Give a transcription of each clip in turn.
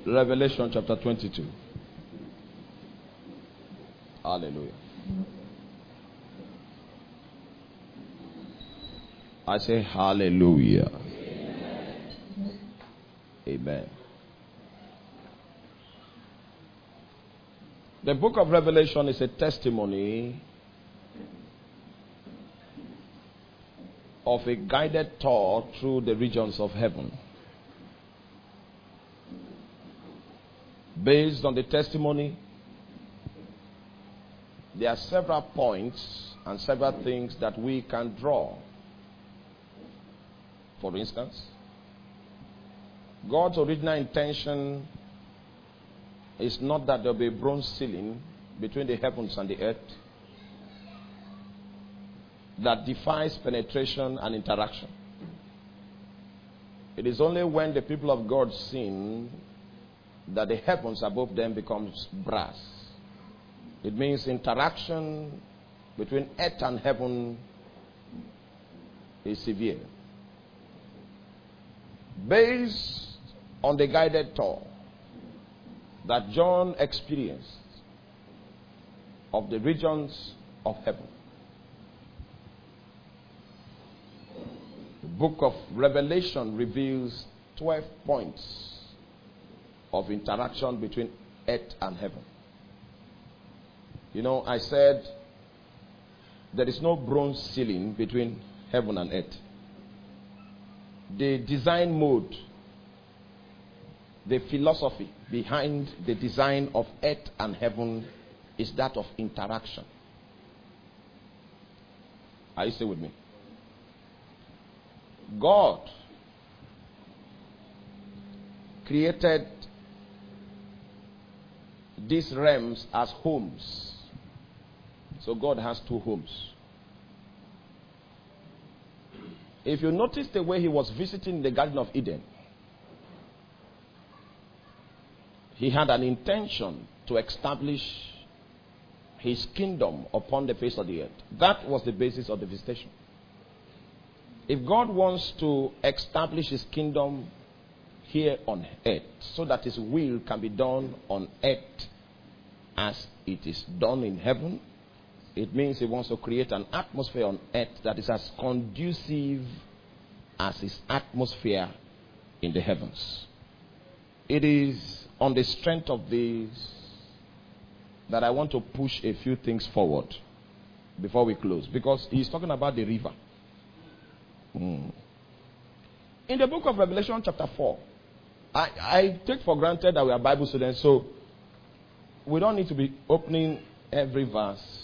Revelation chapter 22. Hallelujah. I say hallelujah. Amen. The book of Revelation is a testimony of a guided tour through the regions of heaven. Based on the testimony, there are several points and several things that we can draw. For instance, God's original intention is not that there will be a bronze ceiling between the heavens and the earth that defies penetration and interaction. It is only when the people of God sin that the heavens above them becomes brass. It means interaction between earth and heaven is severe. Based on the guided tour that John experienced of the regions of heaven, the book of Revelation reveals 12 points of interaction between earth and heaven. You know, I said there is no bronze ceiling between heaven and earth. The design mode, the philosophy behind the design of earth and heaven is that of interaction. Are you still with me? God created these realms as homes. So God has two homes. If you notice the way he was visiting the Garden of Eden, he had an intention to establish his kingdom upon the face of the earth. That was the basis of the visitation. If God wants to establish his kingdom here on earth so that his will can be done on earth as it is done in heaven, it means he wants to create an atmosphere on earth that is as conducive as his atmosphere in the heavens. It is on the strength of this that I want to push a few things forward before we close, because he's talking about the river. In the book of Revelation chapter 4, I take for granted that we are Bible students, so we don't need to be opening every verse.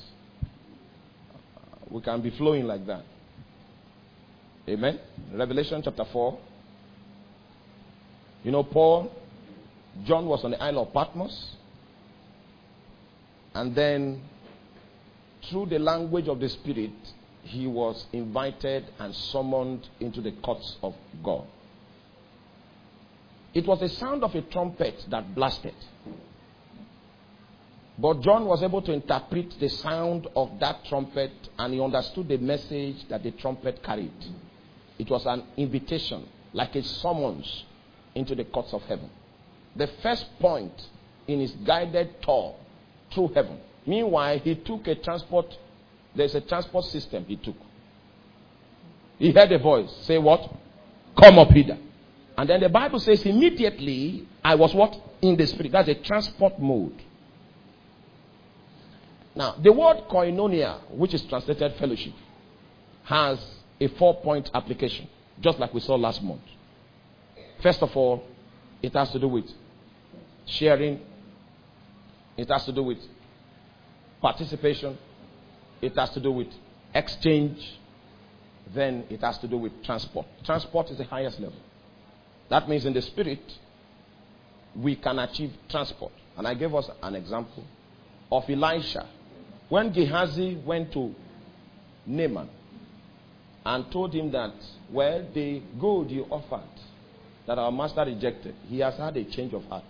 We can be flowing like that. Amen. Revelation chapter 4. You know, John was on the Isle of Patmos. And then, through the language of the Spirit, he was invited and summoned into the courts of God. It was the sound of a trumpet that blasted. But John was able to interpret the sound of that trumpet, and he understood the message that the trumpet carried. It was an invitation, like a summons into the courts of heaven. The first point in his guided tour through heaven. Meanwhile, he took a transport. There's a transport system he took. He heard a voice say what? Come up hither. And then the Bible says immediately I was what? In the spirit. That's a transport mode. Now, the word koinonia, which is translated fellowship, has a 4-point application, just like we saw last month. First of all, it has to do with sharing. It has to do with participation. It has to do with exchange. Then it has to do with transport. Transport is the highest level. That means in the spirit, we can achieve transport. And I gave us an example of Elisha. When Gehazi went to Naaman and told him that, well, the gold you offered that our master rejected, he has had a change of heart.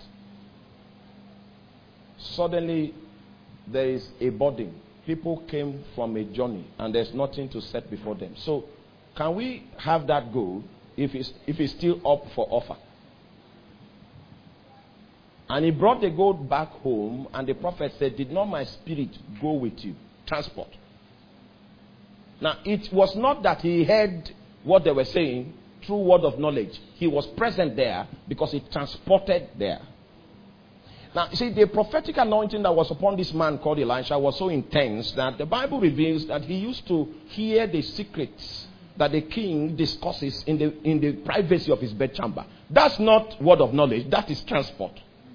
Suddenly, there is a burden. People came from a journey and there's nothing to set before them. So, can we have that gold if it's still up for offer? And he brought the gold back home, and the prophet said, did not my spirit go with you? Transport. Now, it was not that he heard what they were saying through word of knowledge. He was present there because he transported there. Now, you see, the prophetic anointing that was upon this man called Elisha was so intense that the Bible reveals that he used to hear the secrets that the king discusses in the privacy of his bedchamber. That's not word of knowledge. That is transport.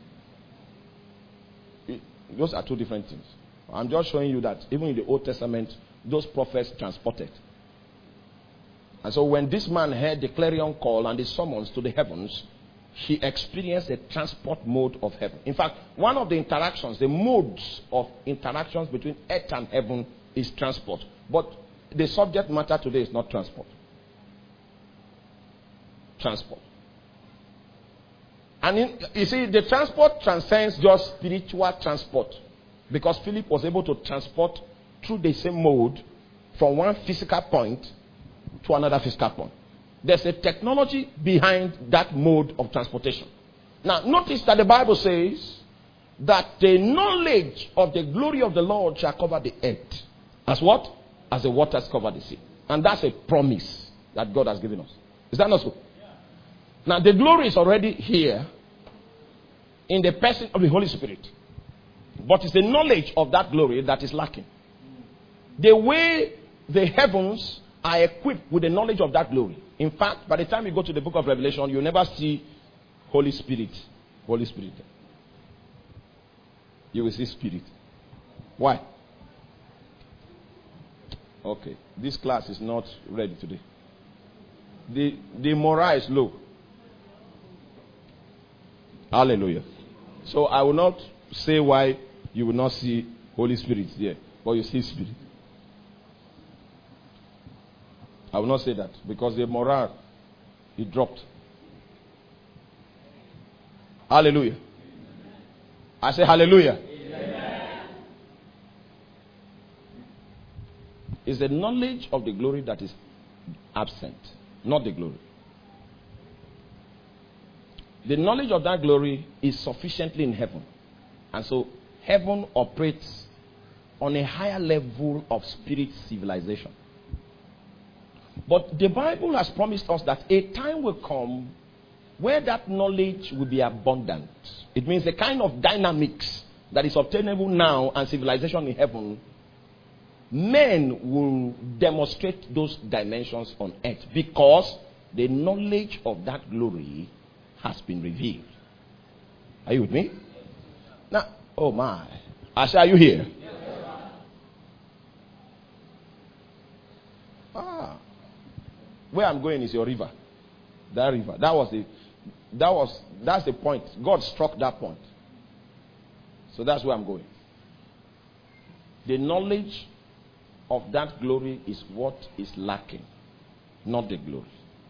Those are two different things. I'm just showing you that even in the Old Testament, those prophets transported. And so when this man heard the clarion call and the summons to the heavens, he experienced a transport mode of heaven. In fact, one of the interactions, the modes of interactions between earth and heaven is transport. But the subject matter today is not transport. Transport. And you see, the transport transcends just spiritual transport. Because Philip was able to transport through the same mode from one physical point to another physical point. There's a technology behind that mode of transportation. Now, notice that the Bible says that the knowledge of the glory of the Lord shall cover the earth. As what? As the waters cover the sea. And that's a promise that God has given us. Is that not so? Yeah. Now, the glory is already here in the person of the Holy Spirit. But it's the knowledge of that glory that is lacking. The way the heavens are equipped with the knowledge of that glory. In fact, by the time you go to the book of Revelation, you never see Holy Spirit. Holy Spirit. You will see Spirit. Why? Okay. This class is not ready today. The morale is low. Hallelujah. So I will not say why you will not see Holy Spirit there, but you see Spirit. I will not say that because the morale, it dropped. Hallelujah. I say hallelujah. Amen. It's the knowledge of the glory that is absent, not the glory. The knowledge of that glory is sufficiently in heaven. And so heaven operates on a higher level of spirit civilization. But the Bible has promised us that a time will come where that knowledge will be abundant. It means the kind of dynamics that is obtainable now and civilization in heaven, men will demonstrate those dimensions on earth because the knowledge of that glory has been revealed. Are you with me? Now, oh my. I say, are you here? Where I'm going is your river. That river. That's the point. God struck that point. So that's where I'm going. The knowledge of that glory is what is lacking, not the glory.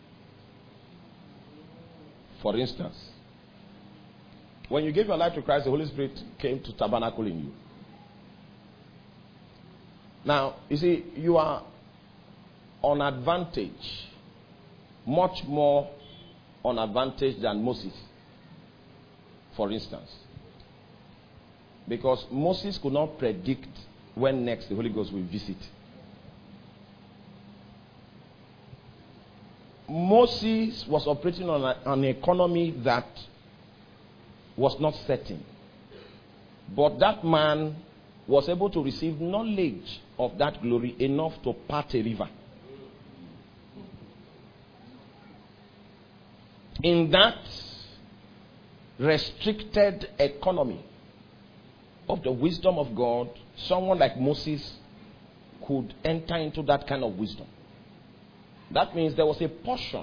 For instance, when you gave your life to Christ, the Holy Spirit came to tabernacle in you. Now, you see, you are on advantage, much more on advantage than Moses, for instance. Because Moses could not predict when next the Holy Ghost will visit. Moses was operating on an economy that was not certain. But that man was able to receive knowledge of that glory enough to part a river. In that restricted economy of the wisdom of God, someone like Moses could enter into that kind of wisdom. That means there was a portion,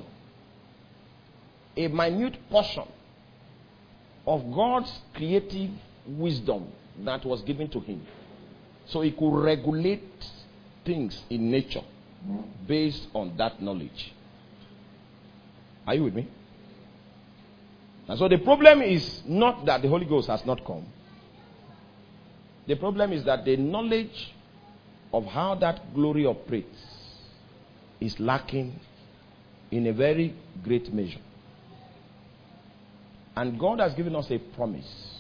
a minute portion of God's creative wisdom that was given to him. So he could regulate things in nature based on that knowledge. Are you with me? And so the problem is not that the Holy Ghost has not come. The problem is that the knowledge of how that glory operates is lacking in a very great measure. And God has given us a promise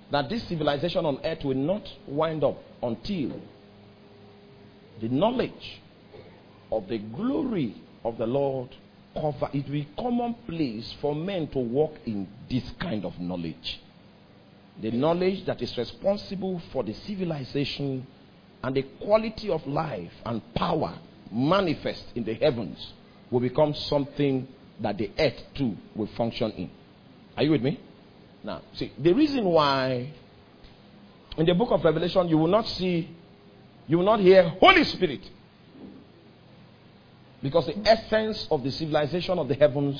that this civilization on earth will not wind up until the knowledge of the glory of the Lord cover. It will be commonplace for men to walk in this kind of knowledge. The knowledge that is responsible for the civilization and the quality of life and power manifest in the heavens will become something that the earth too will function in. Are you with me? Now, see, the reason why in the book of Revelation you will not hear Holy Spirit, because the essence of the civilization of the heavens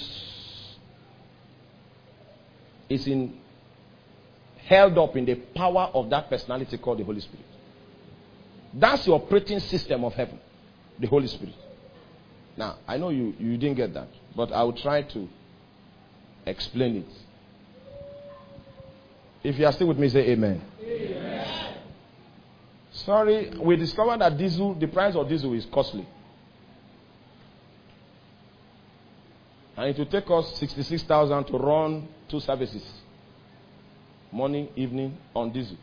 is held up in the power of that personality called the Holy Spirit. That's the operating system of heaven, the Holy Spirit. Now, I know you didn't get that, but I will try to explain it. If you are still with me, say amen. Amen. Sorry, we discovered that the price of diesel is costly. And it will take us 66,000 to run 2 services. Morning, evening, on diesel.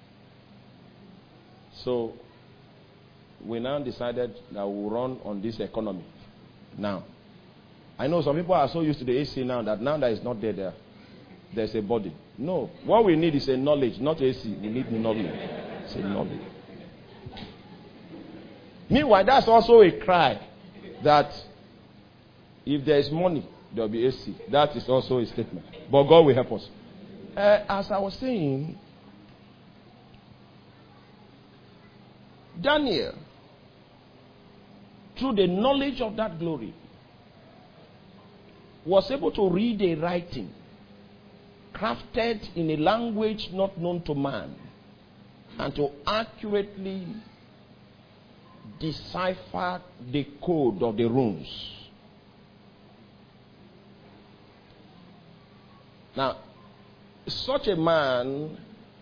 So, we now decided that we'll run on this economy. Now, I know some people are so used to the AC now that it's not there's a body. No, what we need is a knowledge, not AC. We need knowledge. It's a knowledge. Meanwhile, that's also a cry that if there is money, there will be AC. That is also a statement. But God will help us. As I was saying, Daniel, through the knowledge of that glory, was able to read a writing crafted in a language not known to man and to accurately decipher the code of the runes. Now, such a man,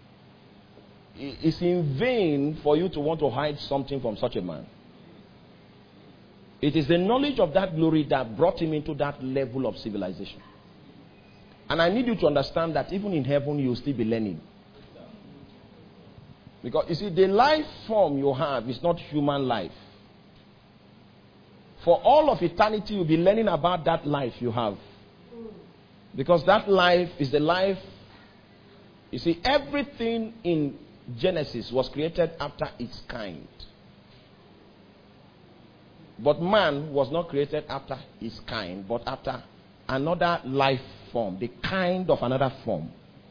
is in vain for you to want to hide something from such a man. It is the knowledge of that glory that brought him into that level of civilization. And I need you to understand that even in heaven, you will still be learning. Because, you see, the life form you have is not human life. For all of eternity, you'll be learning about that life you have. Because that life is the life. You see, everything in Genesis was created after its kind. But man was not created after his kind, but after another life form, the kind of another form.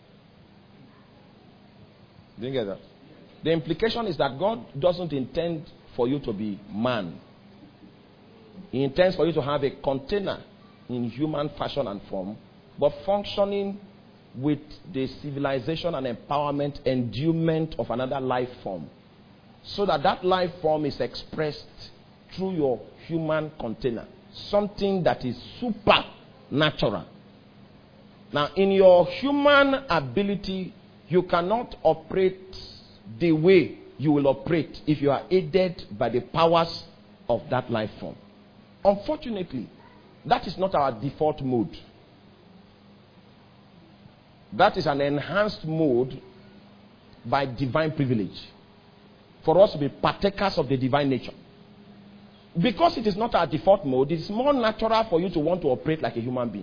Didn't get that? The implication is that God doesn't intend for you to be man. He intends for you to have a container in human fashion and form, but functioning with the civilization and empowerment, endowment of another life form. So that that life form is expressed through your human container. Something that is supernatural. Now, in your human ability, you cannot operate the way you will operate if you are aided by the powers of that life form. Unfortunately, that is not our default mode. That is an enhanced mode by divine privilege. For us to be partakers of the divine nature. Because it is not our default mode, it is more natural for you to want to operate like a human being.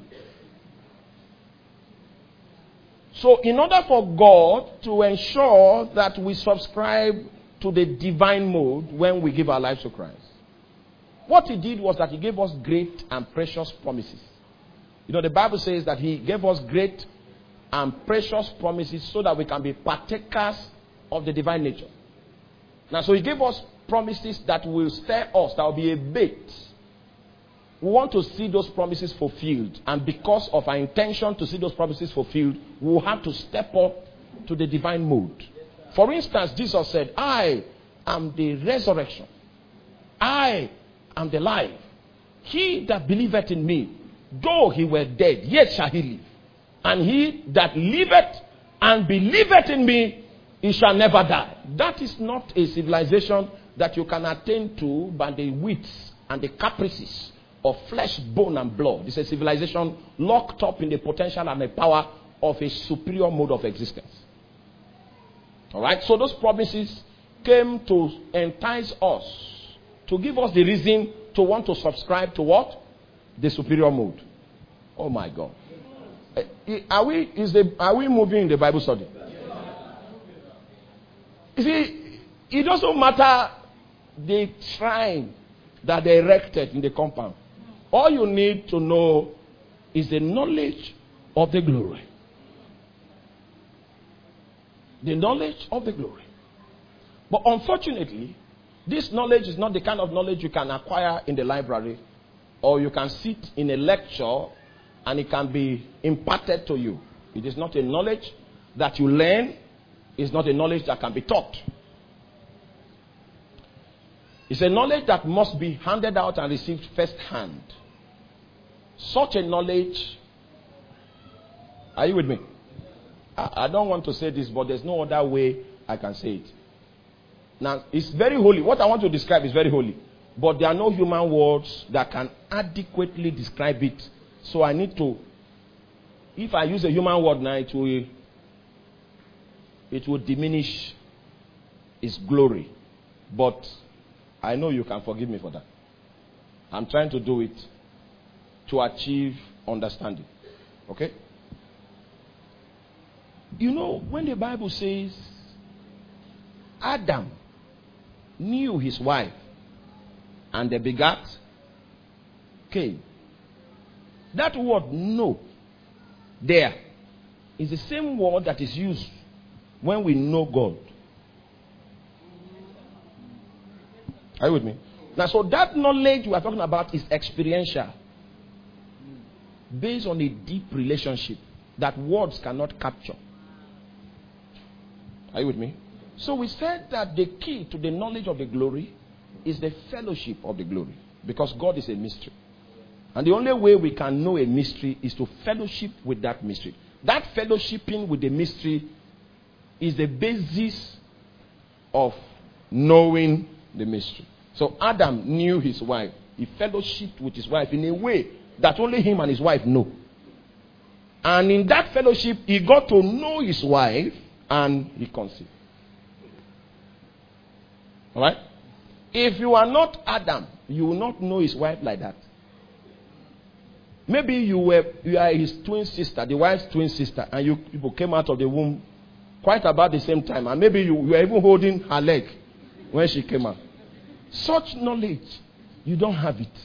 So, in order for God to ensure that we subscribe to the divine mode when we give our lives to Christ, what He did was that He gave us great and precious promises. You know, the Bible says that He gave us great and precious promises so that we can be partakers of the divine nature. Now, so He gave us promises that will stir us, that will be a bait. We want to see those promises fulfilled. And because of our intention to see those promises fulfilled, we will have to step up to the divine mode. For instance, Jesus said, I am the resurrection. I am the life. He that believeth in me, though he were dead, yet shall he live. And he that liveth and believeth in me, he shall never die. That is not a civilization that you can attain to by the wits and the caprices of flesh, bone, and blood. It's a civilization locked up in the potential and the power of a superior mode of existence. All right? So those promises came to entice us, to give us the reason to want to subscribe to what? The superior mode. Oh my God. Are we moving in the Bible study? You see, it doesn't matter the shrine that they erected in the compound. All you need to know is the knowledge of the glory. The knowledge of the glory. But unfortunately, this knowledge is not the kind of knowledge you can acquire in the library, or you can sit in a lecture and it can be imparted to you. It is not a knowledge that you learn. It's not a knowledge that can be taught. It's a knowledge that must be handed out and received firsthand. Such a knowledge, are you with me? I don't want to say this, but there's no other way I can say it. Now, it's very holy. What I want to describe is very holy. But there are no human words that can adequately describe it. So I need to, if I use a human word now, it will diminish its glory. But I know you can forgive me for that. I'm trying to do it to achieve understanding. Okay? You know, when the Bible says Adam knew his wife and they begat Cain, that word know there is the same word that is used when we know God. Are you with me? Now, so that knowledge we are talking about is experiential, based on a deep relationship that words cannot capture. Are you with me? So we said that the key to the knowledge of the glory is the fellowship of the glory, because God is a mystery. And the only way we can know a mystery is to fellowship with that mystery. That fellowshipping with the mystery is the basis of knowing the mystery. So Adam knew his wife. He fellowshiped with his wife in a way that only him and his wife know. And in that fellowship, he got to know his wife and he conceived. Alright? If you are not Adam, you will not know his wife like that. Maybe you are his twin sister, the wife's twin sister, and you people came out of the womb quite about the same time. And maybe you were even holding her leg when she came out. Such knowledge, you don't have it.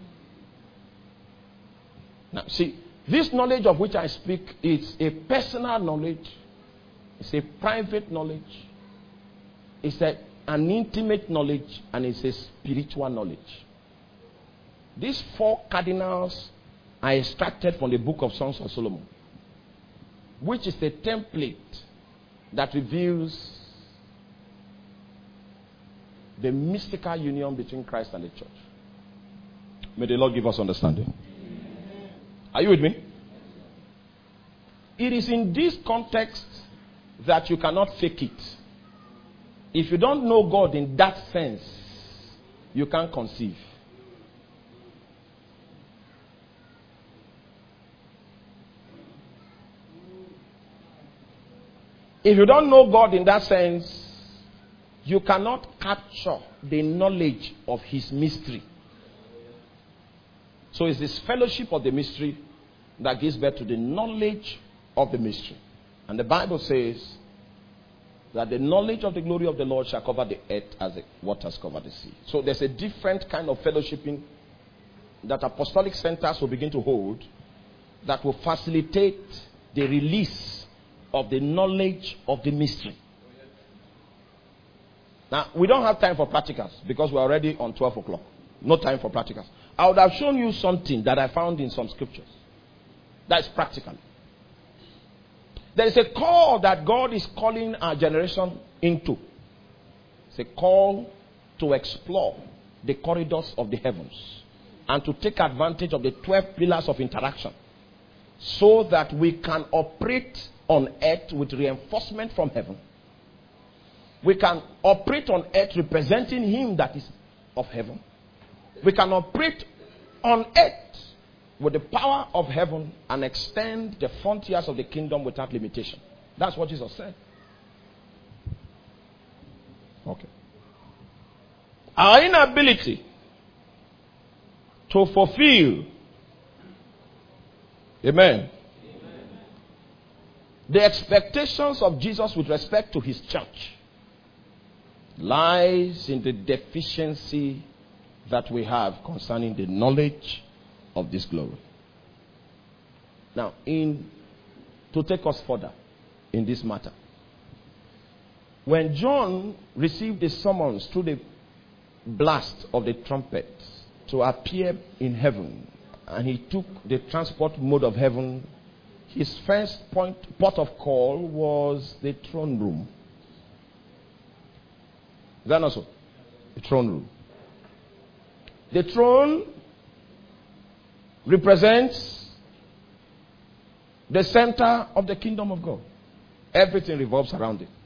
Now, see, this knowledge of which I speak is a personal knowledge. It's a private knowledge. It's an intimate knowledge, and it's a spiritual knowledge. These four cardinals are extracted from the book of Songs of Solomon, which is a template that reveals the mystical union between Christ and the church. May the Lord give us understanding. Are you with me? It is in this context that you cannot fake it. If you don't know God in that sense, you can't conceive. If you don't know God in that sense, you cannot capture the knowledge of his mystery. So it's this fellowship of the mystery that gives birth to the knowledge of the mystery. And the Bible says that the knowledge of the glory of the Lord shall cover the earth as the waters cover the sea. So there's a different kind of fellowshipping that apostolic centers will begin to hold that will facilitate the release of the knowledge of the mystery. Now, we don't have time for practicals because we're already on 12 o'clock. No time for practicals. I would have shown you something that I found in some scriptures. That is practical. There is a call that God is calling our generation into. It's a call to explore the corridors of the heavens and to take advantage of the 12 pillars of interaction so that we can operate on earth with reinforcement from heaven. We can operate on earth representing him that is of heaven. We can operate on earth with the power of heaven and extend the frontiers of the kingdom without limitation. That's what Jesus said. Okay. Our inability to fulfill, amen, the expectations of Jesus with respect to his church lies in the deficiency that we have concerning the knowledge of this glory. Now, to take us further in this matter, when John received the summons through the blast of the trumpet to appear in heaven, and he took the transport mode of heaven, his first port of call was the throne room. Is that not so? The throne room. The throne represents the center of the kingdom of God. Everything revolves around it.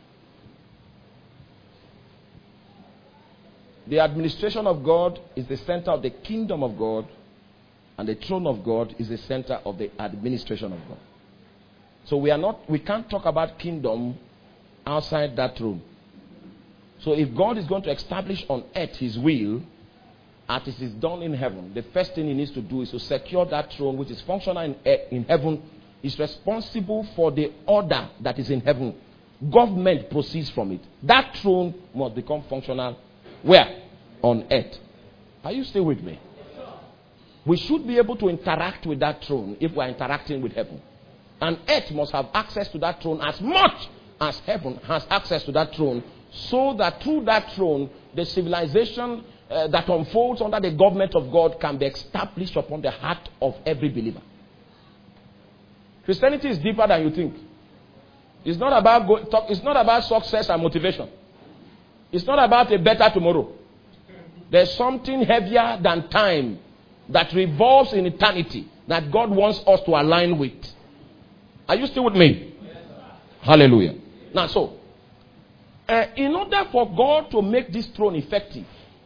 The administration of God is the center of the kingdom of God, and the throne of God is the center of the administration of God. So we can't talk about kingdom outside that throne. So if God is going to establish on earth his will, as it is done in heaven, the first thing he needs to do is to secure that throne which is functional in heaven, is responsible for the order that is in heaven. Government proceeds from it. That throne must become functional where? On earth. Are you still with me? We should be able to interact with that throne if we are interacting with heaven. And earth must have access to that throne as much as heaven has access to that throne, so that through that throne, the civilization that unfolds under the government of God can be established upon the heart of every believer. Christianity is deeper than you think. It's not about success and motivation. It's not about a better tomorrow. There's something heavier than time that revolves in eternity that God wants us to align with. Are you still with me? Yes, hallelujah. Now, so, in order for God to make this throne effective,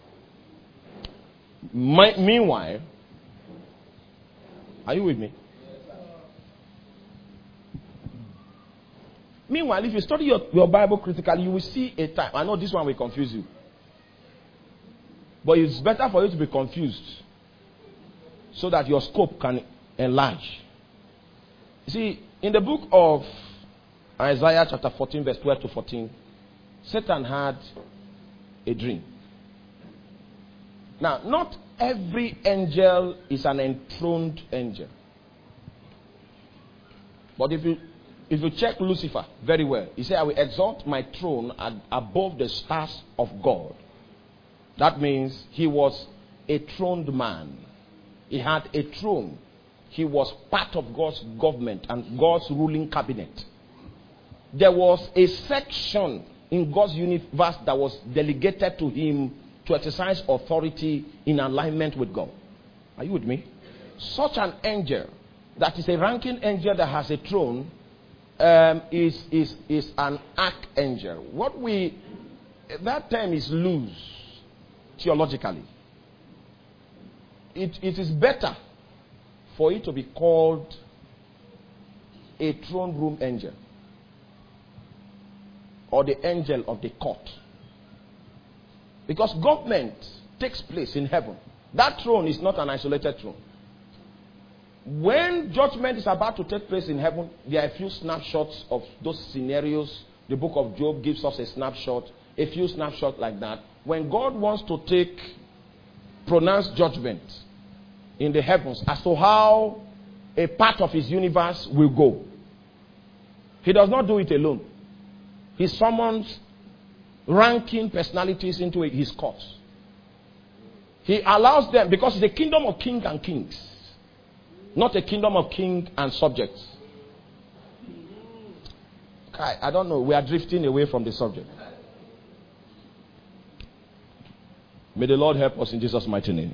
meanwhile, are you with me? Meanwhile, if you study your Bible critically, you will see a time. I know this one will confuse you. But it's better for you to be confused so that your scope can enlarge. You see, in the book of Isaiah chapter 14, verse 12 to 14, Satan had a dream. Now, not every angel is an enthroned angel. But if you check Lucifer very well, he said, I will exalt my throne above the stars of God. That means he was a throned man. He had a throne. He was part of God's government and God's ruling cabinet. There was a section in God's universe that was delegated to him to exercise authority in alignment with God. Are you with me? Such an angel, that is a ranking angel that has a throne, is an archangel. That term is loose theologically. It is better for it to be called a throne room angel, or the angel of the court. Because government takes place in heaven. That throne is not an isolated throne. When judgment is about to take place in heaven, there are a few snapshots of those scenarios. The book of Job gives us a snapshot, a few snapshots like that. When God wants to pronounce judgment in the heavens as to how a part of his universe will go, he does not do it alone. He summons ranking personalities into his courts. He allows them, because it's a kingdom of king and kings, not a kingdom of king and subjects. I don't know. We are drifting away from the subject. May the Lord help us in Jesus' mighty name.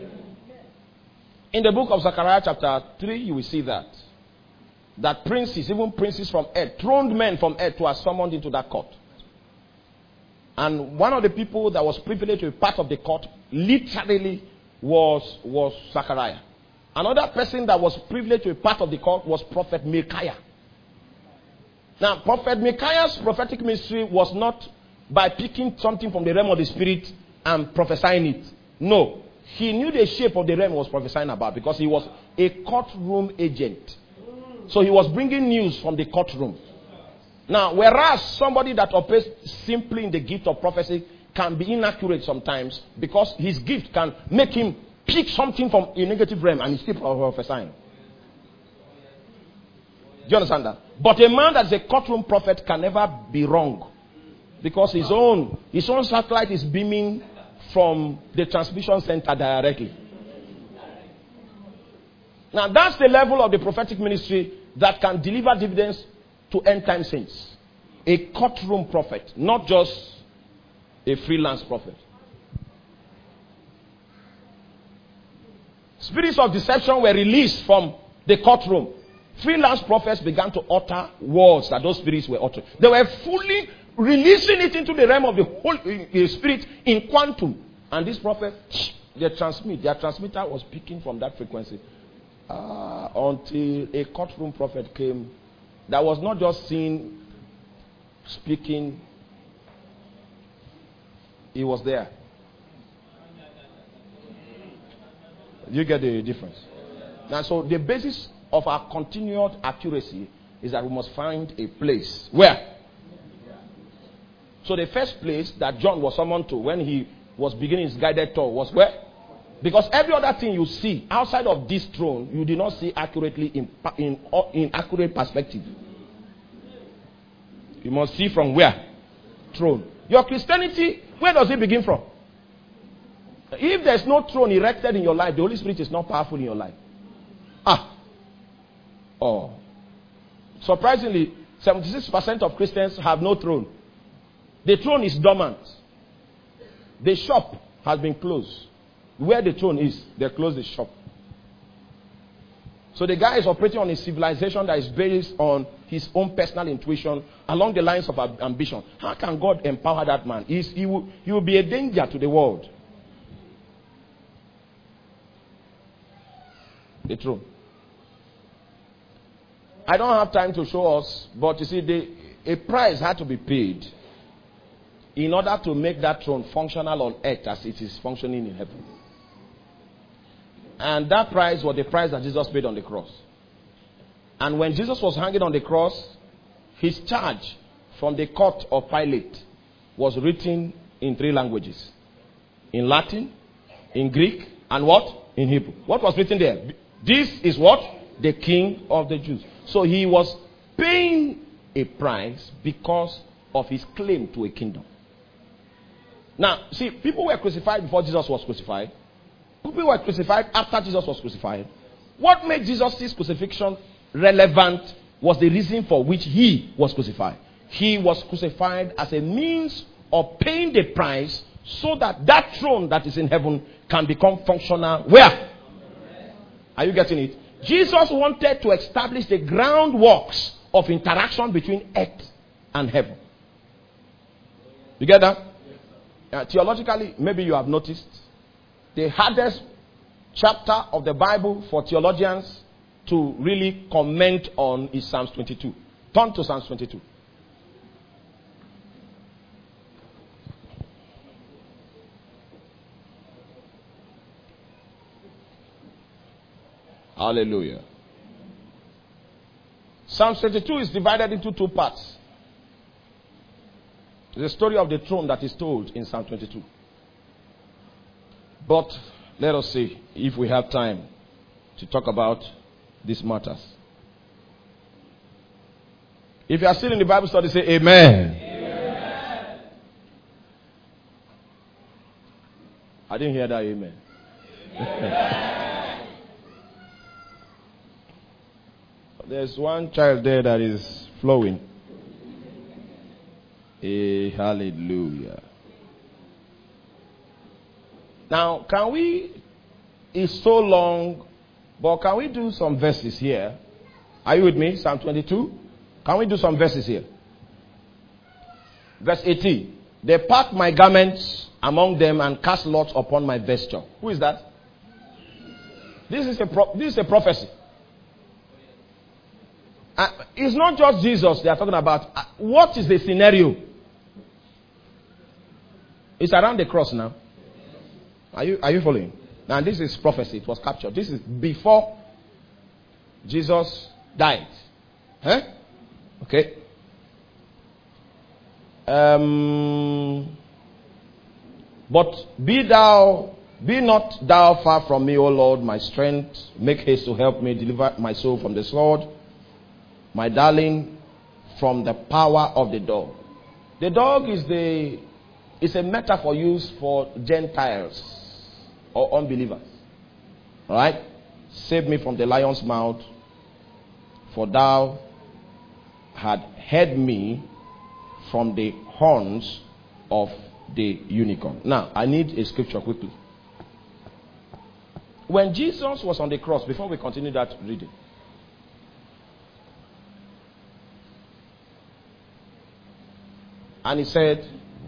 In the book of Zechariah chapter 3, you will see that princes, even princes from earth, throned men from earth, were summoned into that court. And one of the people that was privileged to be part of the court literally was Zechariah. Another person that was privileged to be part of the court was Prophet Micaiah. Now, Prophet Micaiah's prophetic ministry was not by picking something from the realm of the spirit and prophesying it. No. He knew the shape of the realm he was prophesying about because he was a courtroom agent. So he was bringing news from the courtroom. Now, whereas somebody that operates simply in the gift of prophecy can be inaccurate sometimes because his gift can make him pick something from a negative realm and he's still prophesying. Do you understand that? But a man that's a courtroom prophet can never be wrong because his own satellite is beaming from the transmission center directly. Now, that's the level of the prophetic ministry that can deliver dividends to end time saints. A courtroom prophet, not just a freelance prophet. Spirits of deception were released from the courtroom. Freelance prophets began to utter words that those spirits were uttering. They were fully releasing it into the realm of the whole spirit in quantum. And this prophet, their transmitter was picking from that frequency. Until a courtroom prophet came that was not just seen speaking, he was there. You get the difference? Now, so the basis of our continued accuracy is that we must find a place. Where? So the first place that John was summoned to when he was beginning his guided tour was where? Because every other thing you see outside of this throne, you do not see accurately in accurate perspective. You must see from where? Throne. Your Christianity, where does it begin from? If there's no throne erected in your life, the Holy Spirit is not powerful in your life. Surprisingly, 76% of Christians have no throne. The throne is dormant. The shop has been closed. Where the throne is, they close the shop. So the guy is operating on a civilization that is based on his own personal intuition along the lines of ambition. How can God empower that man? He will be a danger to the world. The throne. I don't have time to show us, but you see, a price had to be paid in order to make that throne functional on earth as it is functioning in heaven. And that price was the price that Jesus paid on the cross. And when Jesus was hanging on the cross, his charge from the court of Pilate was written in 3 languages. In Latin, in Greek, and what? In Hebrew. What was written there? This is what? The King of the Jews. So he was paying a price because of his claim to a kingdom. Now, see, people were crucified before Jesus was crucified. People were crucified after Jesus was crucified. What made Jesus' crucifixion relevant was the reason for which he was crucified. He was crucified as a means of paying the price so that that throne that is in heaven can become functional. Where? Are you getting it? Jesus wanted to establish the groundworks of interaction between earth and heaven. You get that? Theologically, maybe you have noticed, the hardest chapter of the Bible for theologians to really comment on is Psalms 22. Turn to Psalms 22. Hallelujah. Psalm 22 is divided into 2 parts. The story of the throne that is told in Psalm 22. But let us see if we have time to talk about these matters. If you are still in the Bible study, say amen. Amen. I didn't hear that amen. Amen. There's one child there that is flowing. Hallelujah. Now, it's so long, but can we do some verses here? Are you with me? Psalm 22. Can we do some verses here? Verse 18. They part my garments among them and cast lots upon my vesture. Who is that? This is a prophecy. It's not just Jesus they are talking about. What is the scenario? It's around the cross now. Are you following? Now this is prophecy. It was captured. This is before Jesus died. Huh? Okay. But be not thou far from me, O Lord, my strength. Make haste to help me, deliver my soul from the sword, my darling, from the power of the dog. The dog is a metaphor used for Gentiles or unbelievers. All right? Save me from the lion's mouth, for thou had hid me from the horns of the unicorn. Now, I need a scripture quickly. When Jesus was on the cross, before we continue that reading, and he said,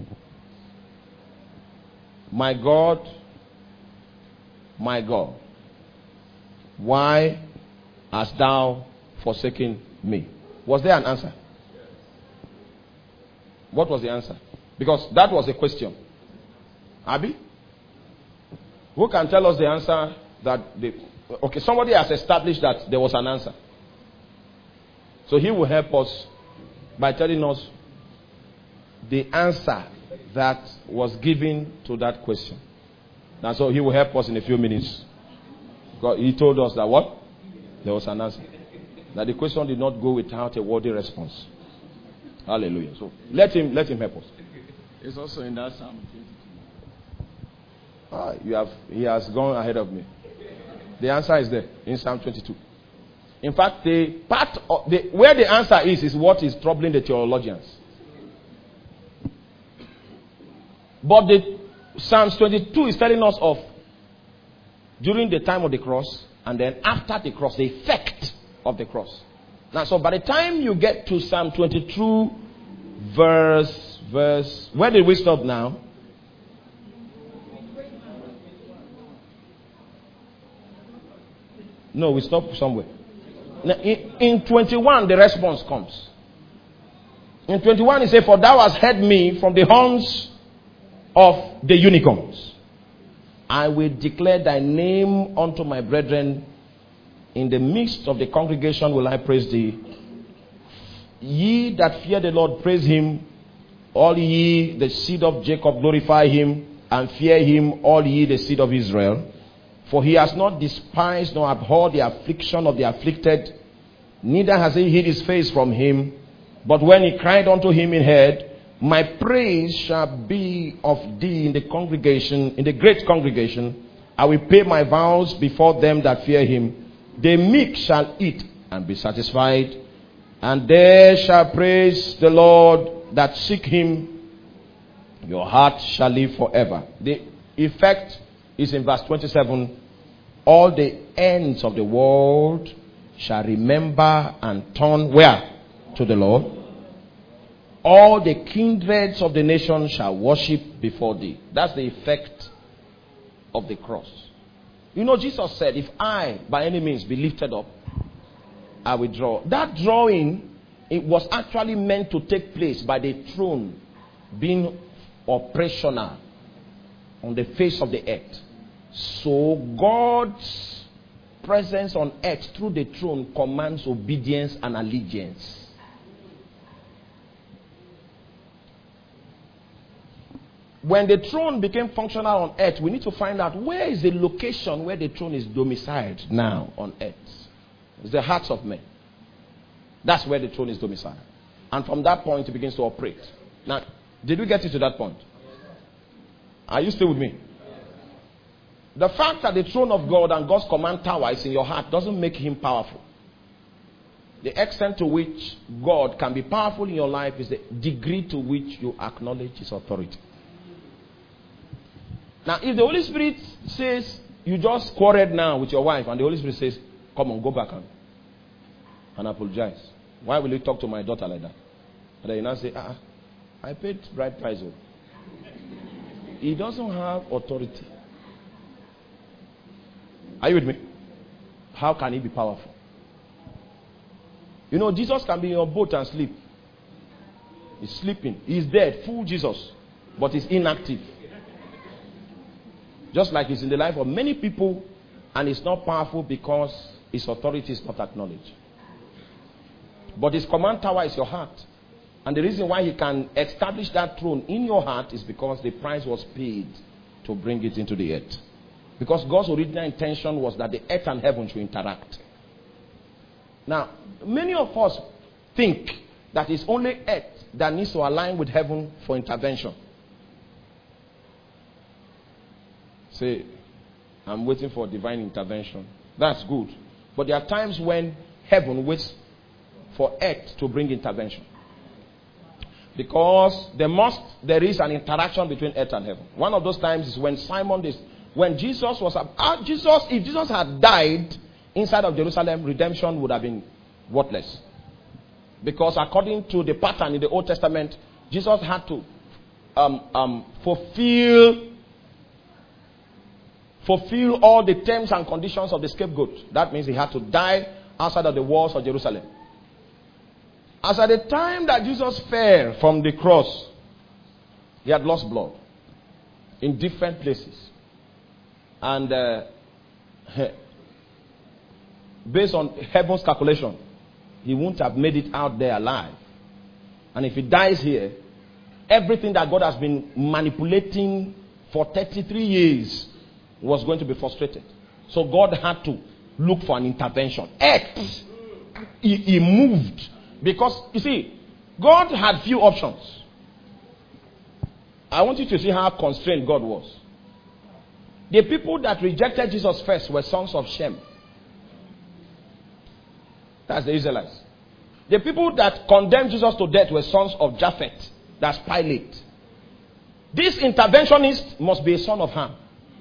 my God, why hast thou forsaken me? Was there an answer? What was the answer? Because that was a question. Abi? Who can tell us the answer okay, somebody has established that there was an answer. So he will help us by telling us the answer that was given to that question. And so he will help us in a few minutes. God, he told us that what? There was an answer. That the question did not go without a worthy response. Hallelujah. So let him help us. It's also in that Psalm 22. He has gone ahead of me. The answer is there in Psalm 22. In fact, the part of where the answer is what is troubling the theologians. But the Psalms 22 is telling us of during the time of the cross and then after the cross, the effect of the cross. Now, so by the time you get to Psalm 22, verse, where did we stop now? No, we stopped somewhere. Now, in 21, the response comes. In 21, he said, for thou hast hid me from the horns of the unicorns. I will declare thy name unto my brethren. In the midst of the congregation will I praise thee. Ye that fear the Lord, praise him. All ye, the seed of Jacob, glorify him. And fear him, all ye, the seed of Israel. For he has not despised nor abhorred the affliction of the afflicted, neither has he hid his face from him. But when he cried unto him in heard, my praise shall be of thee in the congregation, in the great congregation. I will pay my vows before them that fear him. The meek shall eat and be satisfied, and they shall praise the Lord that seek him. Your heart shall live forever. The effect is in verse 27. All the ends of the world shall remember and turn where? To the Lord. All the kindreds of the nation shall worship before thee. That's the effect of the cross. You know, Jesus said, if I by any means be lifted up, I will draw. That drawing, it was actually meant to take place by the throne being operational on the face of the earth. So God's presence on earth through the throne commands obedience and allegiance. When the throne became functional on earth, we need to find out where is the location where the throne is domiciled now on earth. It's the hearts of men. That's where the throne is domiciled. And from that point, it begins to operate. Now, did we get it to that point? Are you still with me? The fact that the throne of God and God's command tower is in your heart doesn't make him powerful. The extent to which God can be powerful in your life is the degree to which you acknowledge his authority. Now, if the Holy Spirit says, you just quarreled now with your wife, and the Holy Spirit says, come on, go back and apologize. Why will you talk to my daughter like that? And then you now say, I paid bride price. He doesn't have authority. Are you with me? How can he be powerful? You know, Jesus can be in your boat and sleep. He's sleeping. He's dead. Full Jesus. But he's inactive. Just like it's in the life of many people, and it's not powerful because its authority is not acknowledged. But his command tower is your heart. And the reason why he can establish that throne in your heart is because the price was paid to bring it into the earth. Because God's original intention was that the earth and heaven should interact. Now, many of us think that it's only earth that needs to align with heaven for intervention. Say, I'm waiting for divine intervention. That's good. But there are times when heaven waits for earth to bring intervention. Because there is an interaction between earth and heaven. One of those times is when if Jesus had died inside of Jerusalem, redemption would have been worthless. Because according to the pattern in the Old Testament, Jesus had to fulfill all the terms and conditions of the scapegoat. That means he had to die outside of the walls of Jerusalem. As at the time that Jesus fell from the cross, he had lost blood in different places. And based on heaven's calculation, he wouldn't have made it out there alive. And if he dies here, everything that God has been manipulating for 33 years was going to be frustrated. So God had to look for an intervention. Earth, he moved. Because, you see, God had few options. I want you to see how constrained God was. The people that rejected Jesus first were sons of Shem. That's the Israelites. The people that condemned Jesus to death were sons of Japheth. That's Pilate. This interventionist must be a son of Ham.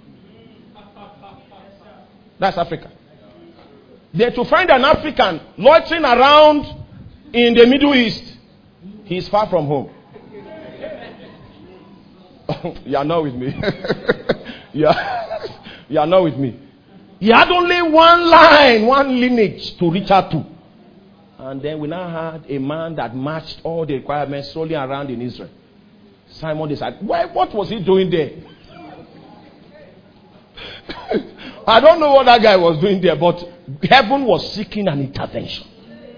That's Africa. They're to find an African loitering around in the Middle East. He's far from home. You are not with me. You are not with me. He had only one line, one lineage to reach out to. And then we now had a man that matched all the requirements solely around in Israel. Simon decided, what was he doing there? I don't know what that guy was doing there, but heaven was seeking an intervention.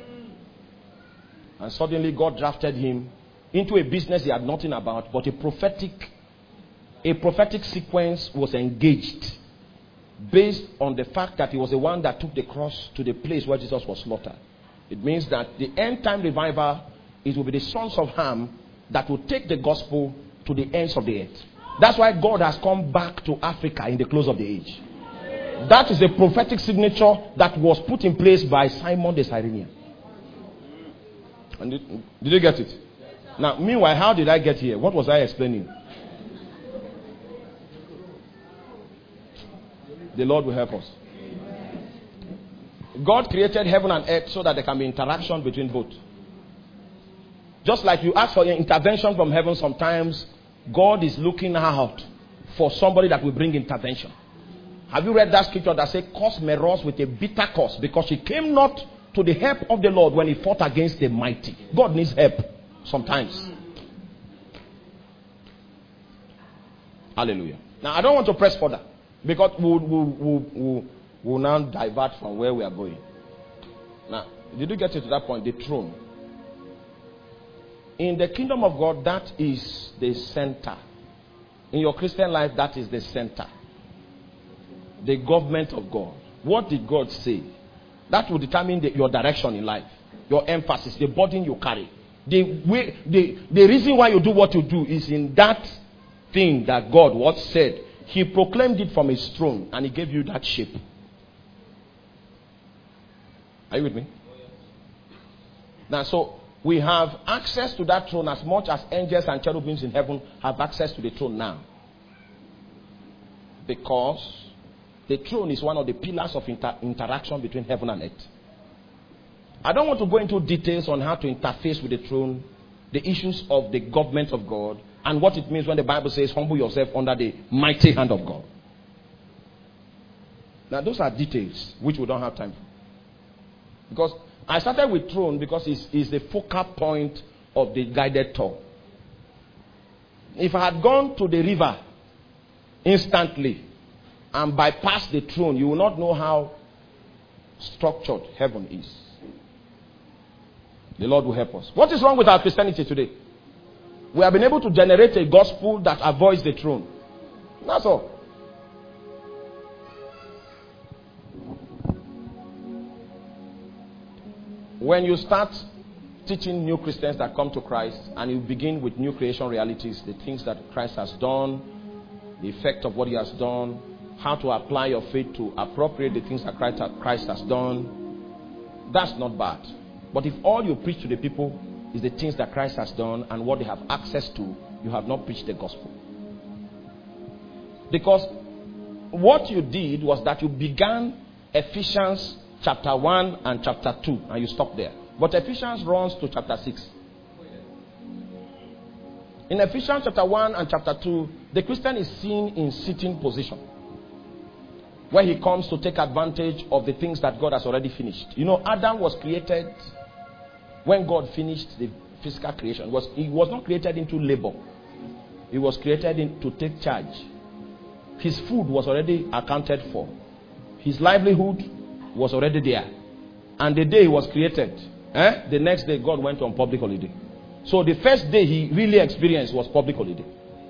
And suddenly God drafted him into a business he had nothing about, but a prophetic sequence was engaged based on the fact that he was the one that took the cross to the place where Jesus was slaughtered. It means that the end time revival, it will be the sons of Ham that will take the gospel to the ends of the earth. That's why God has come back to Africa in the close of the age. That is a prophetic signature that was put in place by Simon the Cyrenian. And did you get it? Now, meanwhile, how did I get here? What was I explaining? The Lord will help us. God created heaven and earth so that there can be interaction between both. Just like you ask for an intervention from heaven sometimes, God is looking out for somebody that will bring intervention. Have you read that scripture that says, "Cause Meros with a bitter curse, because she came not to the help of the Lord when he fought against the mighty." God needs help sometimes. Hallelujah. Now, I don't want to press further because we'll now divert from where we are going. Now, did you get to that point? The throne. In the kingdom of God, that is the center. In your Christian life, that is the center. The government of God. What did God say? That will determine your direction in life, your emphasis, the burden you carry. The reason why you do what you do is in that thing that God what said. He proclaimed it from his throne and he gave you that shape. Are you with me? Now, so we have access to that throne as much as angels and cherubims in heaven have access to the throne now. Because the throne is one of the pillars of interaction between heaven and earth. I don't want to go into details on how to interface with the throne, the issues of the government of God, and what it means when the Bible says, humble yourself under the mighty hand of God. Now, those are details which we don't have time for. Because I started with throne because it's the focal point of the guided tour. If I had gone to the river instantly, and bypass the throne, you will not know how structured heaven is. The Lord will help us. What is wrong with our Christianity today? We have been able to generate a gospel that avoids the throne. That's all. When you start teaching new Christians that come to Christ, and you begin with new creation realities, the things that Christ has done, the effect of what he has done, how to apply your faith to appropriate the things that Christ has done, that's not bad. But if all you preach to the people is the things that Christ has done and what they have access to, you have not preached the gospel. Because what you did was that you began Ephesians chapter 1 and chapter 2 and you stopped there. But Ephesians runs to chapter 6. In Ephesians chapter 1 and chapter 2, the Christian is seen in sitting position, where he comes to take advantage of the things that God has already finished. You know, Adam was created when God finished the physical creation. He was not created into labor. He was created to take charge. His food was already accounted for. His livelihood was already there. And the day he was created, the next day God went on public holiday. So the first day he really experienced was public holiday.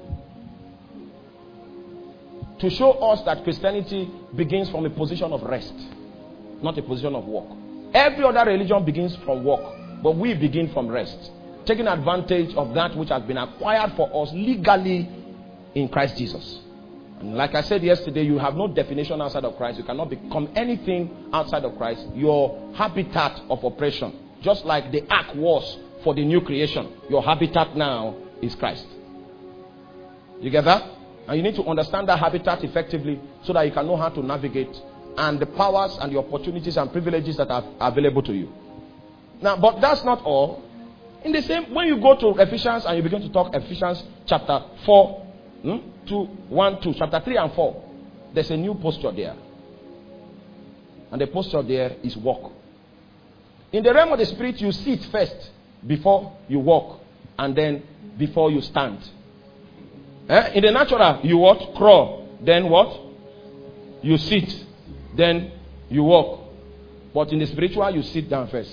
To show us that Christianity begins from a position of rest, not a position of work. Every other religion begins from work, but we begin from rest, taking advantage of that which has been acquired for us legally in Christ Jesus. And like I said yesterday, you have no definition outside of Christ. You cannot become anything outside of Christ. Your habitat of oppression, just like the ark was for the new creation, your habitat now is Christ. You get that? And you need to understand that habitat effectively so that you can know how to navigate and the powers and the opportunities and privileges that are available to you. Now, but that's not all. In the same, when you go to Ephesians and you begin to talk Ephesians chapter 4, 2, chapter 3 and 4, there's a new posture there. And the posture there is walk. In the realm of the spirit, you sit first before you walk, and then before you stand. In the natural, you what? Crawl. Then what? You sit. Then you walk. But in the spiritual, you sit down first.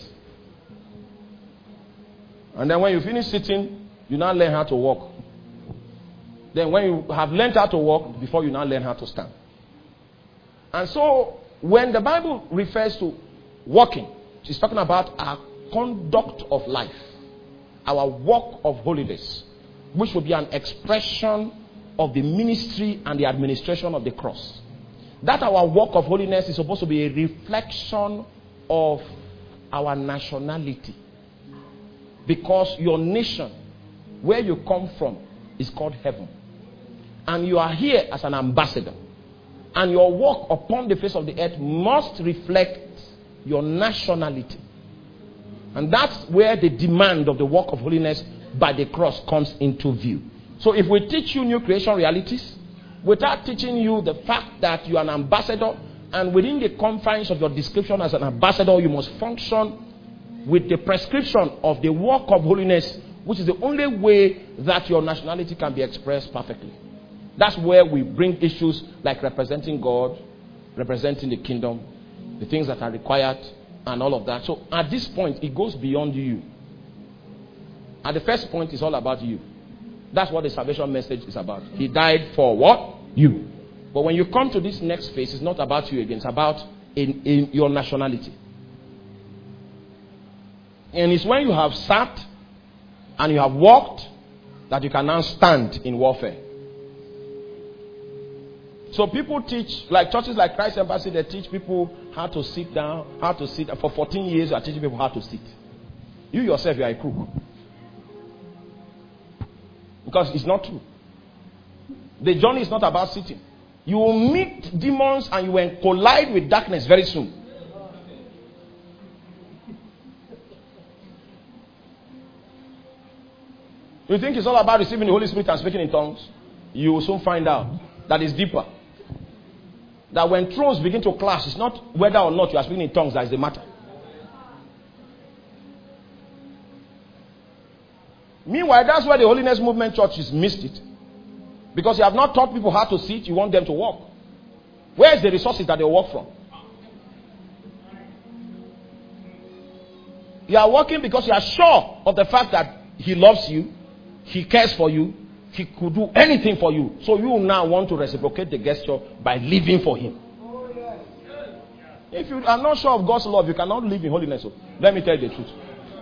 And then when you finish sitting, you now learn how to walk. Then when you have learned how to walk, before you now learn how to stand. And so, when the Bible refers to walking, it's talking about our conduct of life, our walk of holiness, which will be an expression of the ministry and the administration of the cross. That our walk of holiness is supposed to be a reflection of our nationality. Because your nation, where you come from, is called heaven. And you are here as an ambassador. And your walk upon the face of the earth must reflect your nationality. And that's where the demand of the walk of holiness by the cross comes into view. So if we teach you new creation realities, without teaching you the fact that you are an ambassador, and within the confines of your description as an ambassador, you must function with the prescription of the walk of holiness, which is the only way that your nationality can be expressed perfectly. That's where we bring issues like representing God, representing the kingdom, the things that are required, and all of that. So at this point, it goes beyond you. At the first point, it's all about you. That's what the salvation message is about. He died for what? You. But when you come to this next phase, it's not about you again. It's about in your nationality. And it's when you have sat and you have walked that you can now stand in warfare. So people teach, like churches like Christ Embassy, they teach people how to sit down, how to sit. For 14 years, you are teaching people how to sit. You yourself, you are a crook. Because it's not true. The journey is not about sitting. You will meet demons and you will collide with darkness very soon. You think it's all about receiving the Holy Spirit and speaking in tongues? You will soon find out that it's deeper. That when thrones begin to clash, it's not whether or not you are speaking in tongues that is the matter. Meanwhile, that's where the Holiness Movement churches missed it. Because you have not taught people how to sit, you want them to walk. Where is the resources that they work from? You are working because you are sure of the fact that he loves you, he cares for you, he could do anything for you. So you now want to reciprocate the gesture by living for him. If you are not sure of God's love, you cannot live in holiness. So let me tell you the truth.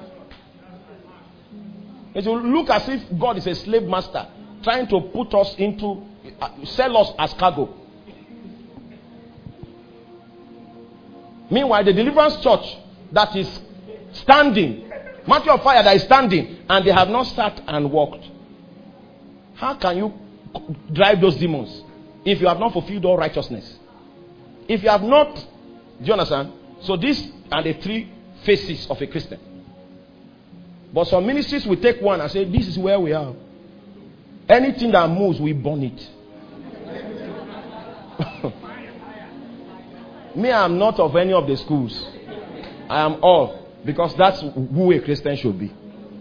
It will look as if God is a slave master trying to put us into, sell us as cargo. Meanwhile, the deliverance church that is standing, Matthew of Fire that is standing, and they have not sat and walked. How can you drive those demons if you have not fulfilled all righteousness? If you have not, do you understand? So these are the three faces of a Christian. But some ministries will take one and say, this is where we are. Anything that moves, we burn it. Me, I am not of any of the schools. I am all. Because that's who a Christian should be.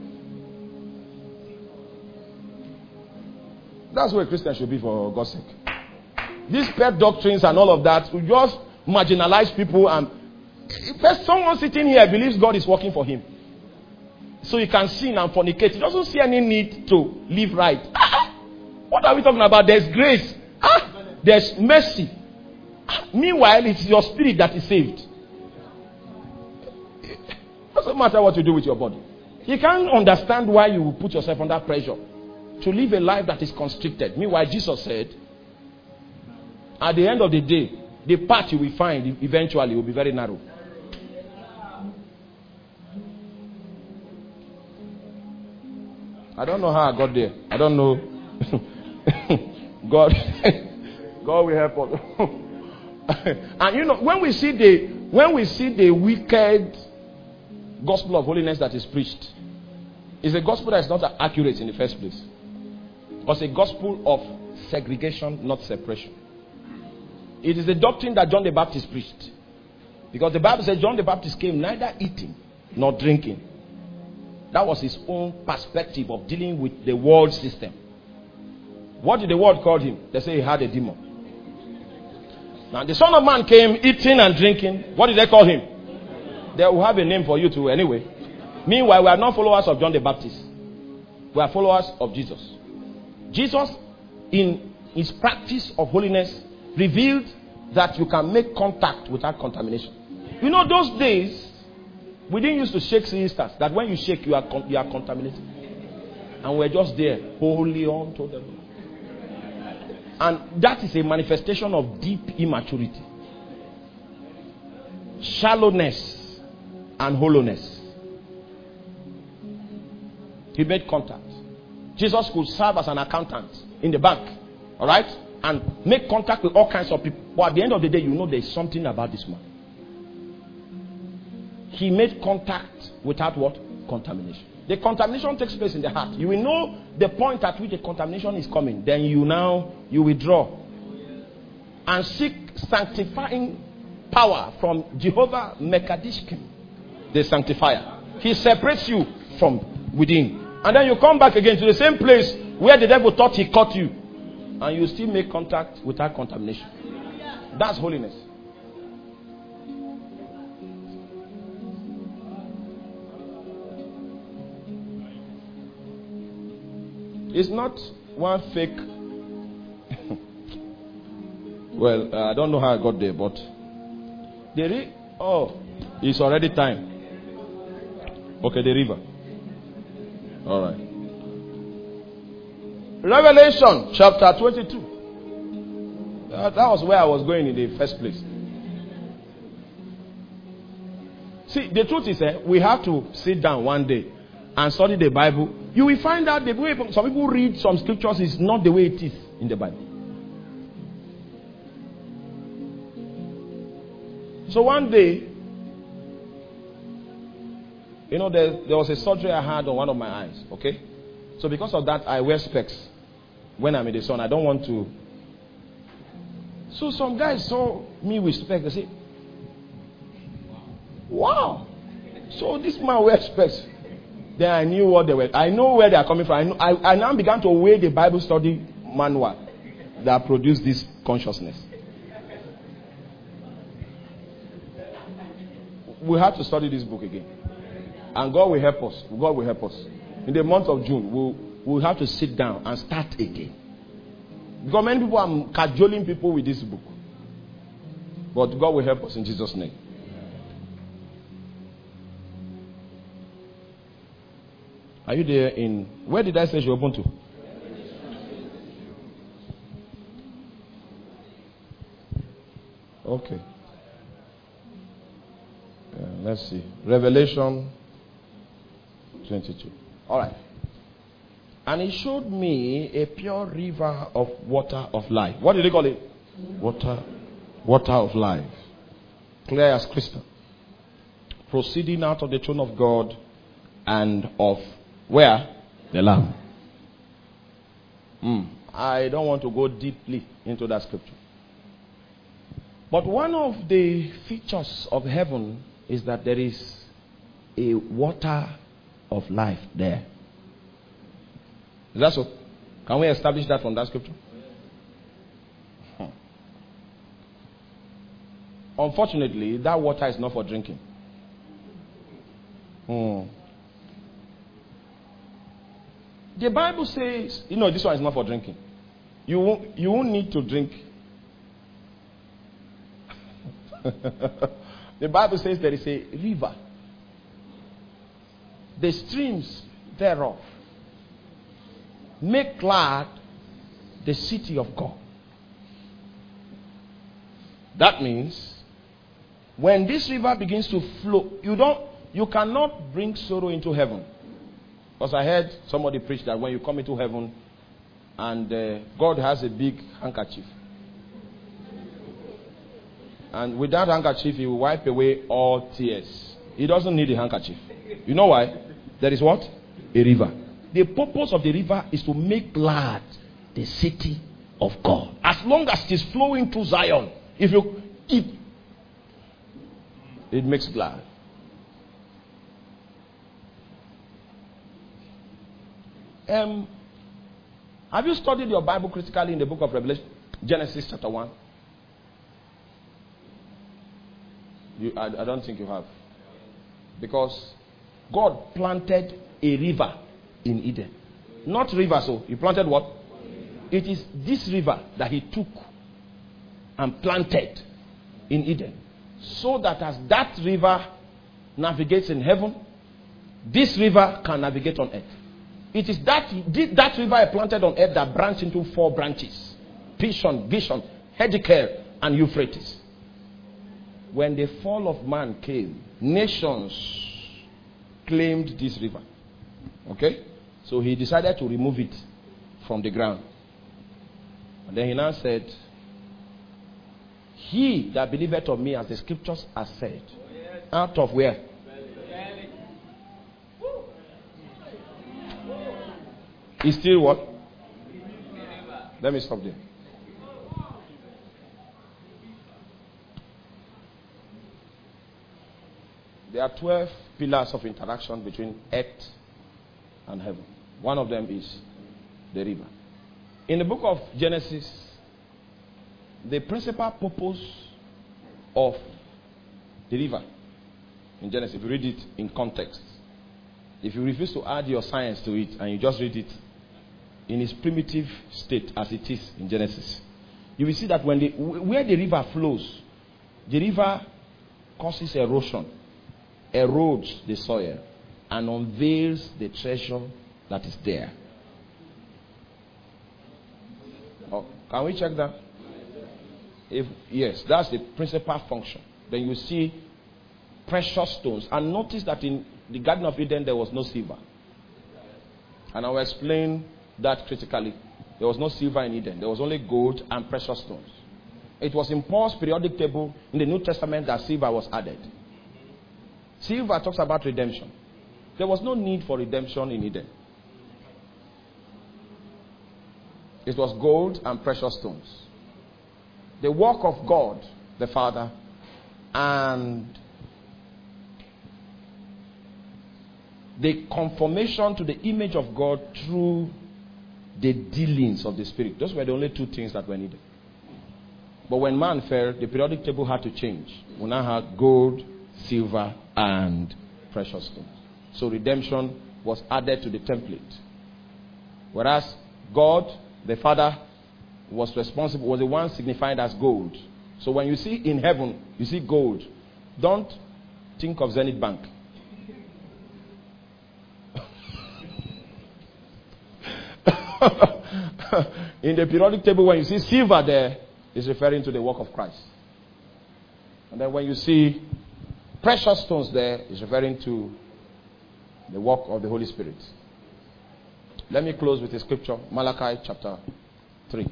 That's who a Christian should be, for God's sake. These pet doctrines and all of that will just marginalize people. And if someone sitting here believes God is working for him, so he can sin and fornicate, he doesn't see any need to live right. What are we talking about? There's grace. There's mercy. Meanwhile, it's your spirit that is saved. It doesn't matter what you do with your body. You can't understand why you will put yourself under pressure to live a life that is constricted. Meanwhile, Jesus said, at the end of the day, the path you will find eventually will be very narrow. I don't know how I got there. I don't know. God will help us. And you know, when we see the wicked gospel of holiness that is preached, it's a gospel that is not accurate in the first place. It's a gospel of segregation, not separation. It is the doctrine that John the Baptist preached. Because the Bible says John the Baptist came neither eating nor drinking. That was his own perspective of dealing with the world system. What did the world call him? They say he had a demon. Now the Son of Man came eating and drinking. What did they call him? They will have a name for you too anyway. Meanwhile, we are not followers of John the Baptist. We are followers of Jesus. Jesus, in his practice of holiness, revealed that you can make contact without contamination. You know, those days, we didn't used to shake sisters. That when you shake, you are contaminated. And we're just there, holy unto the Lord. And that is a manifestation of deep immaturity, shallowness, and hollowness. He made contact. Jesus could serve as an accountant in the bank, all right, and make contact with all kinds of people. But at the end of the day, you know there's something about this man. He made contact without what? Contamination. The contamination takes place in the heart. You will know the point at which the contamination is coming. Then you withdraw and seek sanctifying power from Jehovah Mekadishkim, the sanctifier. He separates you from within. And then you come back again to the same place where the devil thought he caught you. And you still make contact without contamination. That's holiness. It's not one fake. Well, I don't know how I got there, but it's already time. Okay, the river. All right. Revelation chapter 22. That was where I was going in the first place. See, the truth is, we have to sit down one day and study the Bible. You will find out the way some people read some scriptures is not the way it is in the Bible. So one day, you know, there was a surgery I had on one of my eyes. Okay, so because of that, I wear specs when I'm in the sun. I don't want to. So some guys saw me with specs. They say, "Wow, so this man wears specs." Then I knew what they were. I know where they are coming from. I now began to weigh the Bible study manual that produced this consciousness. we have to study this book again. And God will help us. God will help us. In the month of June, we'll have to sit down and start again. Because many people are cajoling people with this book. But God will help us in Jesus' name. Are you there in... Where did I say you open to? Okay. Let's see. Revelation 22. All right. And he showed me a pure river of water of life. What did they call it? Water of life. Clear as crystal. Proceeding out of the throne of God and of where? The Lamb. I don't want to go deeply into that scripture. But one of the features of heaven is that there is a water of life there. Is that so? Can we establish that from that scripture? Unfortunately, that water is not for drinking. The Bible says, this one is not for drinking. You won't need to drink. The Bible says there is a river, the streams thereof make glad the city of God. That means when this river begins to flow, you cannot bring sorrow into heaven. Because I heard somebody preach that when you come into heaven and God has a big handkerchief. And with that handkerchief, he will wipe away all tears. He doesn't need a handkerchief. You know why? There is what? A river. The purpose of the river is to make glad the city of God. As long as it is flowing through Zion, it makes glad. Have you studied your Bible critically in the book of Revelation? Genesis chapter 1. I don't think you have. Because God planted a river in Eden. Not river, so he planted what? It is this river that he took and planted in Eden. So that as that river navigates in heaven, this river can navigate on earth. It is that river I planted on earth that branched into 4 branches. Pishon, Gishon, Hiddekel, and Euphrates. When the fall of man came, nations claimed this river. Okay? So he decided to remove it from the ground. And then he now said, he that believeth on me, as the scriptures have said, out of where? Is still what? Let me stop there. There are 12 pillars of interaction between earth and heaven. One of them is the river. In the book of Genesis, the principal purpose of the river in Genesis, if you read it in context, if you refuse to add your science to it and you just read it in its primitive state as it is in Genesis, you will see that where the river flows, the river causes erosion, erodes the soil, and unveils the treasure that is there. Oh, can we check that? Yes, that's the principal function. Then you see precious stones. And notice that in the Garden of Eden there was no silver. And I will explain that critically. There was no silver in Eden. There was only gold and precious stones. It was in Paul's periodic table in the New Testament that silver was added. Silver talks about redemption. There was no need for redemption in Eden. It was gold and precious stones. The work of God, the Father, and the conformation to the image of God through the dealings of the Spirit. Those were the only 2 things that were needed. But when man fell, the periodic table had to change. We now had gold silver, and precious stones. So redemption was added to the template. Whereas God, the Father, was responsible, was the one signified as gold. So when you see in heaven, you see gold, don't think of Zenith Bank. In the periodic table, when you see silver there, it's referring to the work of Christ. And then when you see precious stones there, it's referring to the work of the Holy Spirit. Let me close with a scripture, Malachi chapter 3.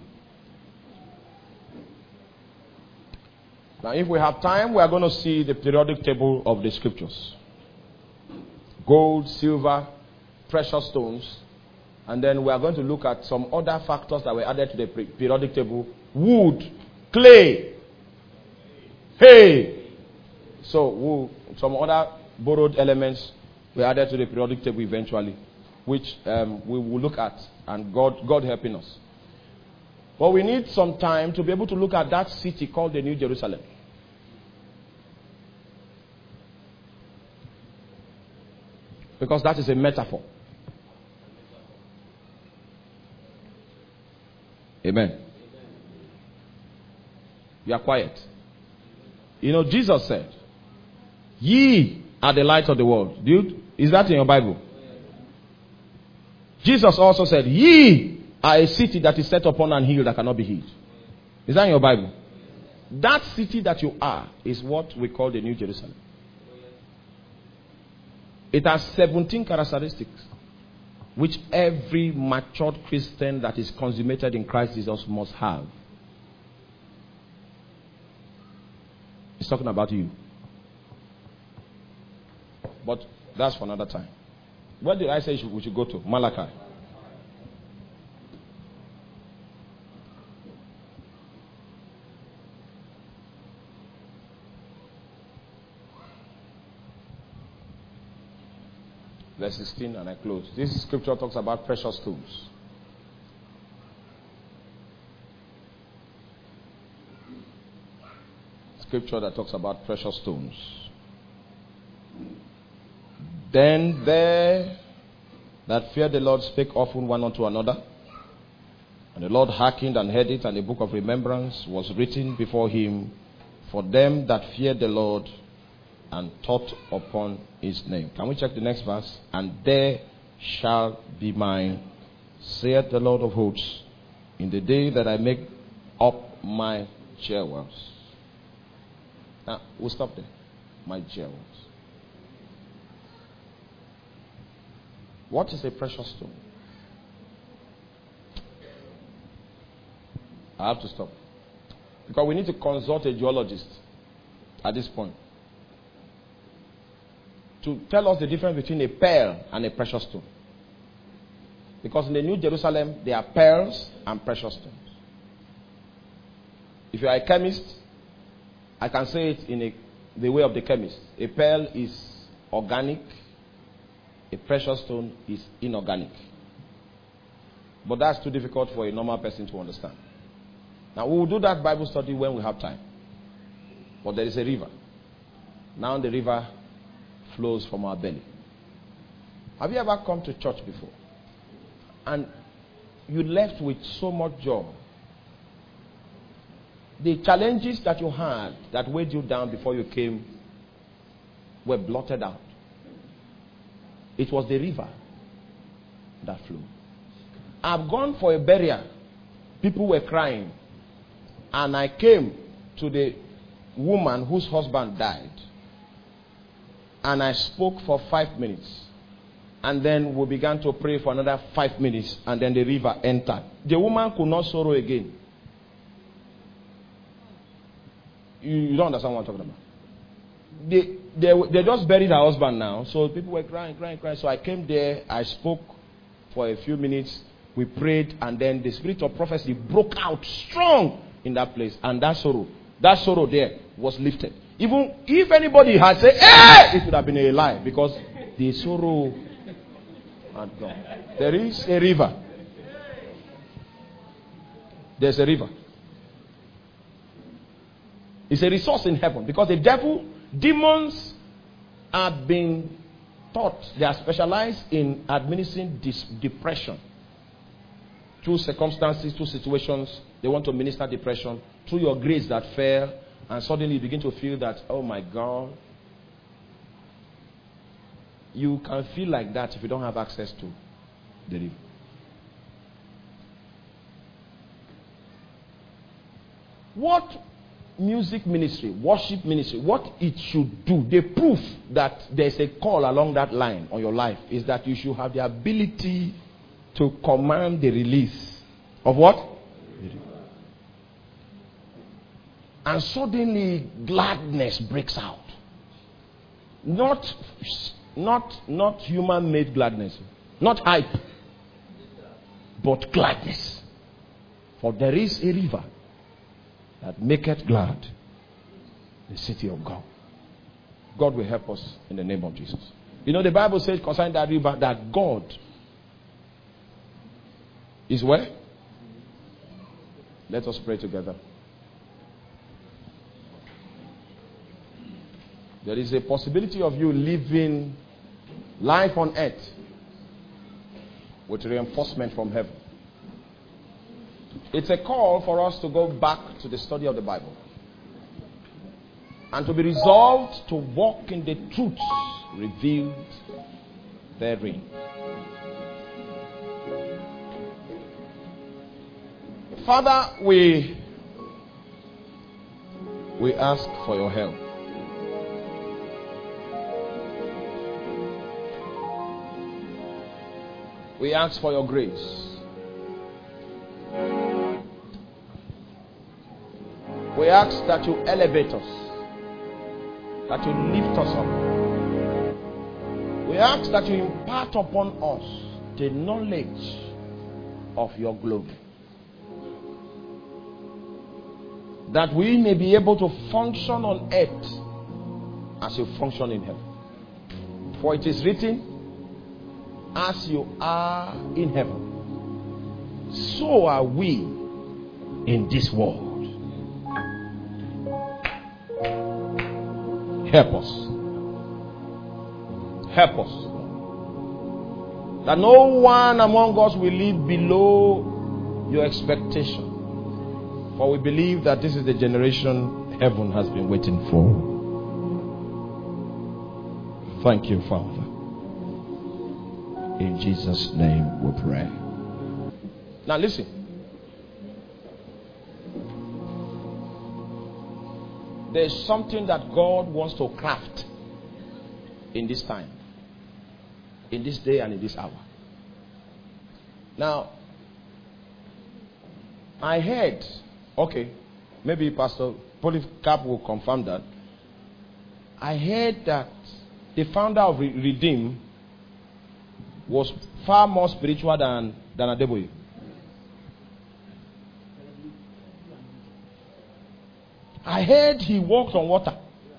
Now, if we have time, we are going to see the periodic table of the scriptures. Gold, silver, precious stones. And then we are going to look at some other factors that were added to the periodic table. Wood, clay, hay. So, some other borrowed elements were added to the periodic table eventually, which we will look at, and God helping us. But we need some time to be able to look at that city called the New Jerusalem. Because that is a metaphor. Amen. You are quiet. You know, Jesus said, "Ye are the light of the world." Dude, is that in your Bible? Jesus also said, "Ye are a city that is set upon an hill that cannot be hid." Is that in your Bible? That city that you are is what we call the New Jerusalem. It has 17 characteristics which every matured Christian that is consummated in Christ Jesus must have. He's talking about you. But that's for another time. Where did I say we should go to? Malachi. Verse 16, and I close. This scripture talks about precious stones. Scripture that talks about precious stones. Then they that fear the Lord spake often one unto another. And the Lord hearkened and heard it, and a book of remembrance was written before him for them that fear the Lord and thought upon his name. Can we check the next verse? And there shall be mine, saith the Lord of hosts, in the day that I make up my jewels. Now, we'll stop there. My jewels. What is a precious stone? I have to stop. Because we need to consult a geologist at this point to tell us the difference between a pearl and a precious stone. Because in the New Jerusalem, there are pearls and precious stones. If you are a chemist, I can say it in the way of the chemist. A pearl is organic. A precious stone is inorganic. But that's too difficult for a normal person to understand. Now, we will do that Bible study when we have time. But there is a river. Now the river flows from our belly. Have you ever come to church before? And you left with so much joy. The challenges that you had that weighed you down before you came were blotted out. It was the river that flowed. I've gone for a burial. People were crying. And I came to the woman whose husband died. And I spoke for 5 minutes. And then we began to pray for another 5 minutes. And then the river entered. The woman could not sorrow again. You don't understand what I'm talking about. They just buried her husband now. So people were crying. So I came there. I spoke for a few minutes. We prayed. And then the spirit of prophecy broke out strong in that place. And that sorrow there was lifted. Even if anybody had said, "Hey!" it would have been a lie. Because the sorrow had gone. There is a river. There's a river. It's a resource in heaven. Because the devil Demons have been taught, they are specialized in administering depression. Through circumstances, through situations, they want to minister depression. Through your grace that fell, and suddenly you begin to feel that, oh my God. You can feel like that if you don't have access to the river. What music ministry, worship ministry, what it should do, the proof that there's a call along that line on your life is that you should have the ability to command the release of what? And suddenly gladness breaks out. Not human-made gladness, not hype, but gladness. For there is a river that maketh glad the city of God. God will help us in the name of Jesus. You know, the Bible says concerning that river that God is where? Let us pray together. There is a possibility of you living life on earth with reinforcement from heaven. It's a call for us to go back to the study of the Bible and to be resolved to walk in the truths revealed therein. Father, we ask for your help. We ask for your grace. We ask that you elevate us, that you lift us up. We ask that you impart upon us the knowledge of your glory, that we may be able to function on earth as you function in heaven. For it is written, as you are in heaven, so are we in this world. Help us. Help us. That no one among us will live below your expectation. For we believe that this is the generation heaven has been waiting for. Thank you, Father. In Jesus' name we pray. Now listen. There's something that God wants to craft in this time, in this day and in this hour. Now, I heard, okay, maybe Pastor Polycarp will confirm that. I heard that the founder of Redeem was far more spiritual than Adeboye. I heard he walked on water.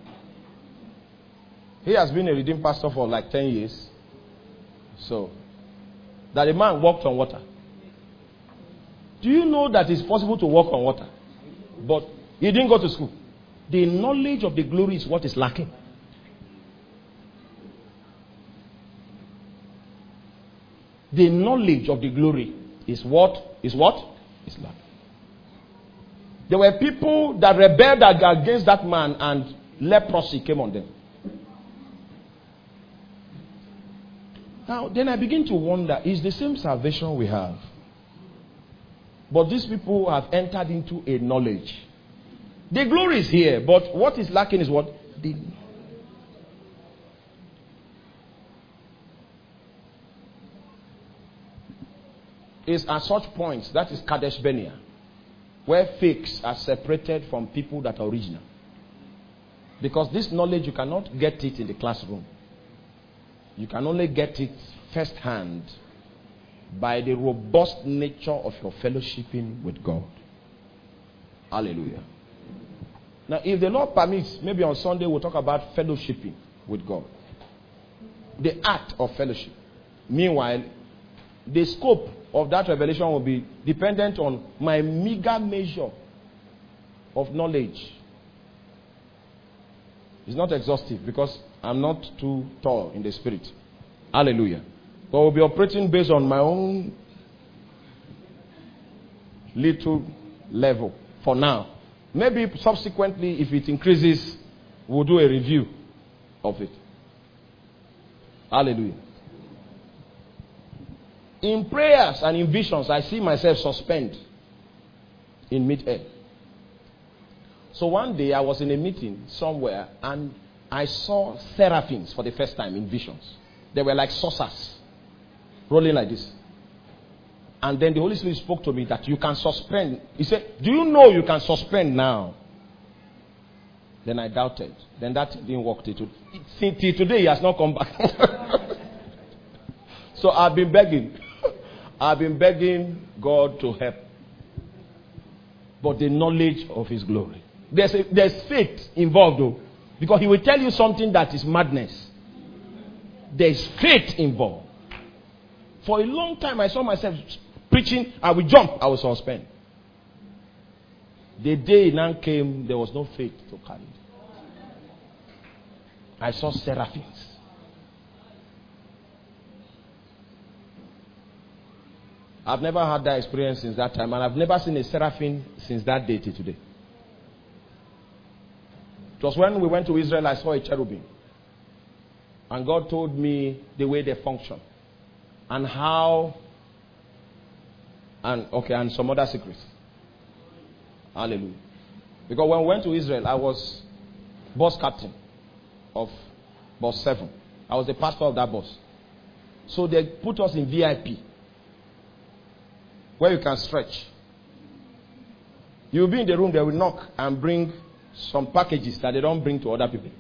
He has been a Redeemed pastor for like 10 years. So, that a man walked on water. Do you know that it's possible to walk on water? But he didn't go to school. The knowledge of the glory is what is lacking. The knowledge of the glory is what is lacking. There were people that rebelled against that man and leprosy came on them. Now, then I begin to wonder, is the same salvation we have? But these people have entered into a knowledge. The glory is here, but what is lacking is what? The is at such points, that is Kadesh Barnea, where fakes are separated from people that are original. Because this knowledge, you cannot get it in the classroom. You can only get it firsthand by the robust nature of your fellowshipping with God. Hallelujah. Now, if the Lord permits, maybe on Sunday we'll talk about fellowshipping with God. The art of fellowship. Meanwhile, the scope of that revelation will be dependent on my meager measure of knowledge. It's not exhaustive because I'm not too tall in the spirit. Hallelujah. But we'll be operating based on my own little level for now. Maybe subsequently, if it increases, we'll do a review of it. Hallelujah. In prayers and in visions, I see myself suspend in mid-air. So one day I was in a meeting somewhere and I saw seraphims for the first time in visions. They were like saucers rolling like this. And then the Holy Spirit spoke to me that you can suspend. He said, do you know you can suspend now? Then I doubted. Then that didn't work till today. He has not come back. So I've been begging. I've been begging God to help. But the knowledge of His glory. There's faith involved though. Because He will tell you something that is madness. There's faith involved. For a long time I saw myself preaching. I will jump. I will suspend. The day now came, there was no faith to carry it. I saw seraphims. I've never had that experience since that time, and I've never seen a seraphim since that day till today. It was when we went to Israel, I saw a cherubim. And God told me the way they function. And how, and some other secrets. Hallelujah. Because when we went to Israel, I was bus captain of bus 7. I was the pastor of that bus. So they put us in VIP, where you can stretch. You'll be in the room, they will knock and bring some packages that they don't bring to other people.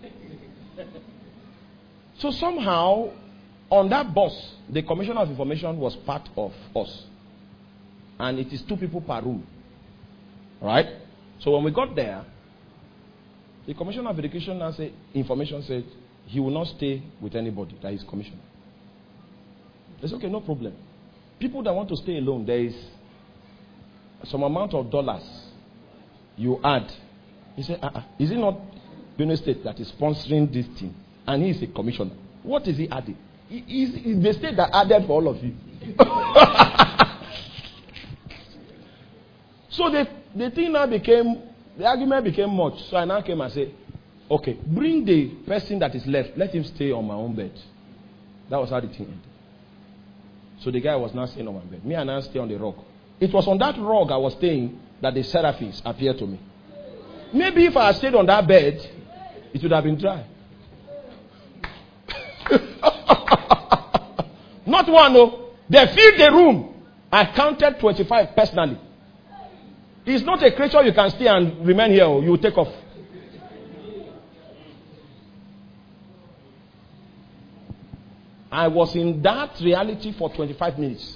So somehow, on that bus, the Commissioner of Information was part of us. And it is 2 people per room. Right? So when we got there, the Commissioner of Education and Information said he will not stay with anybody that is commissioner. They said, okay, no problem. People that want to stay alone, there is some amount of dollars you add. He said, is it not Benue State that is sponsoring this thing? And he is a commissioner. What is he adding? It's the state that added for all of you. So the thing now became, the argument became much. So I now came and said, okay, bring the person that is left. Let him stay on my own bed. That was how the thing ended. So the guy was now staying on my bed. Me and I stay on the rock. It was on that rock I was staying that the seraphims appeared to me. Maybe if I had stayed on that bed, it would have been dry. Not one, no. They filled the room. I counted 25 personally. It's not a creature you can stay and remain here. You will take off. I was in that reality for 25 minutes.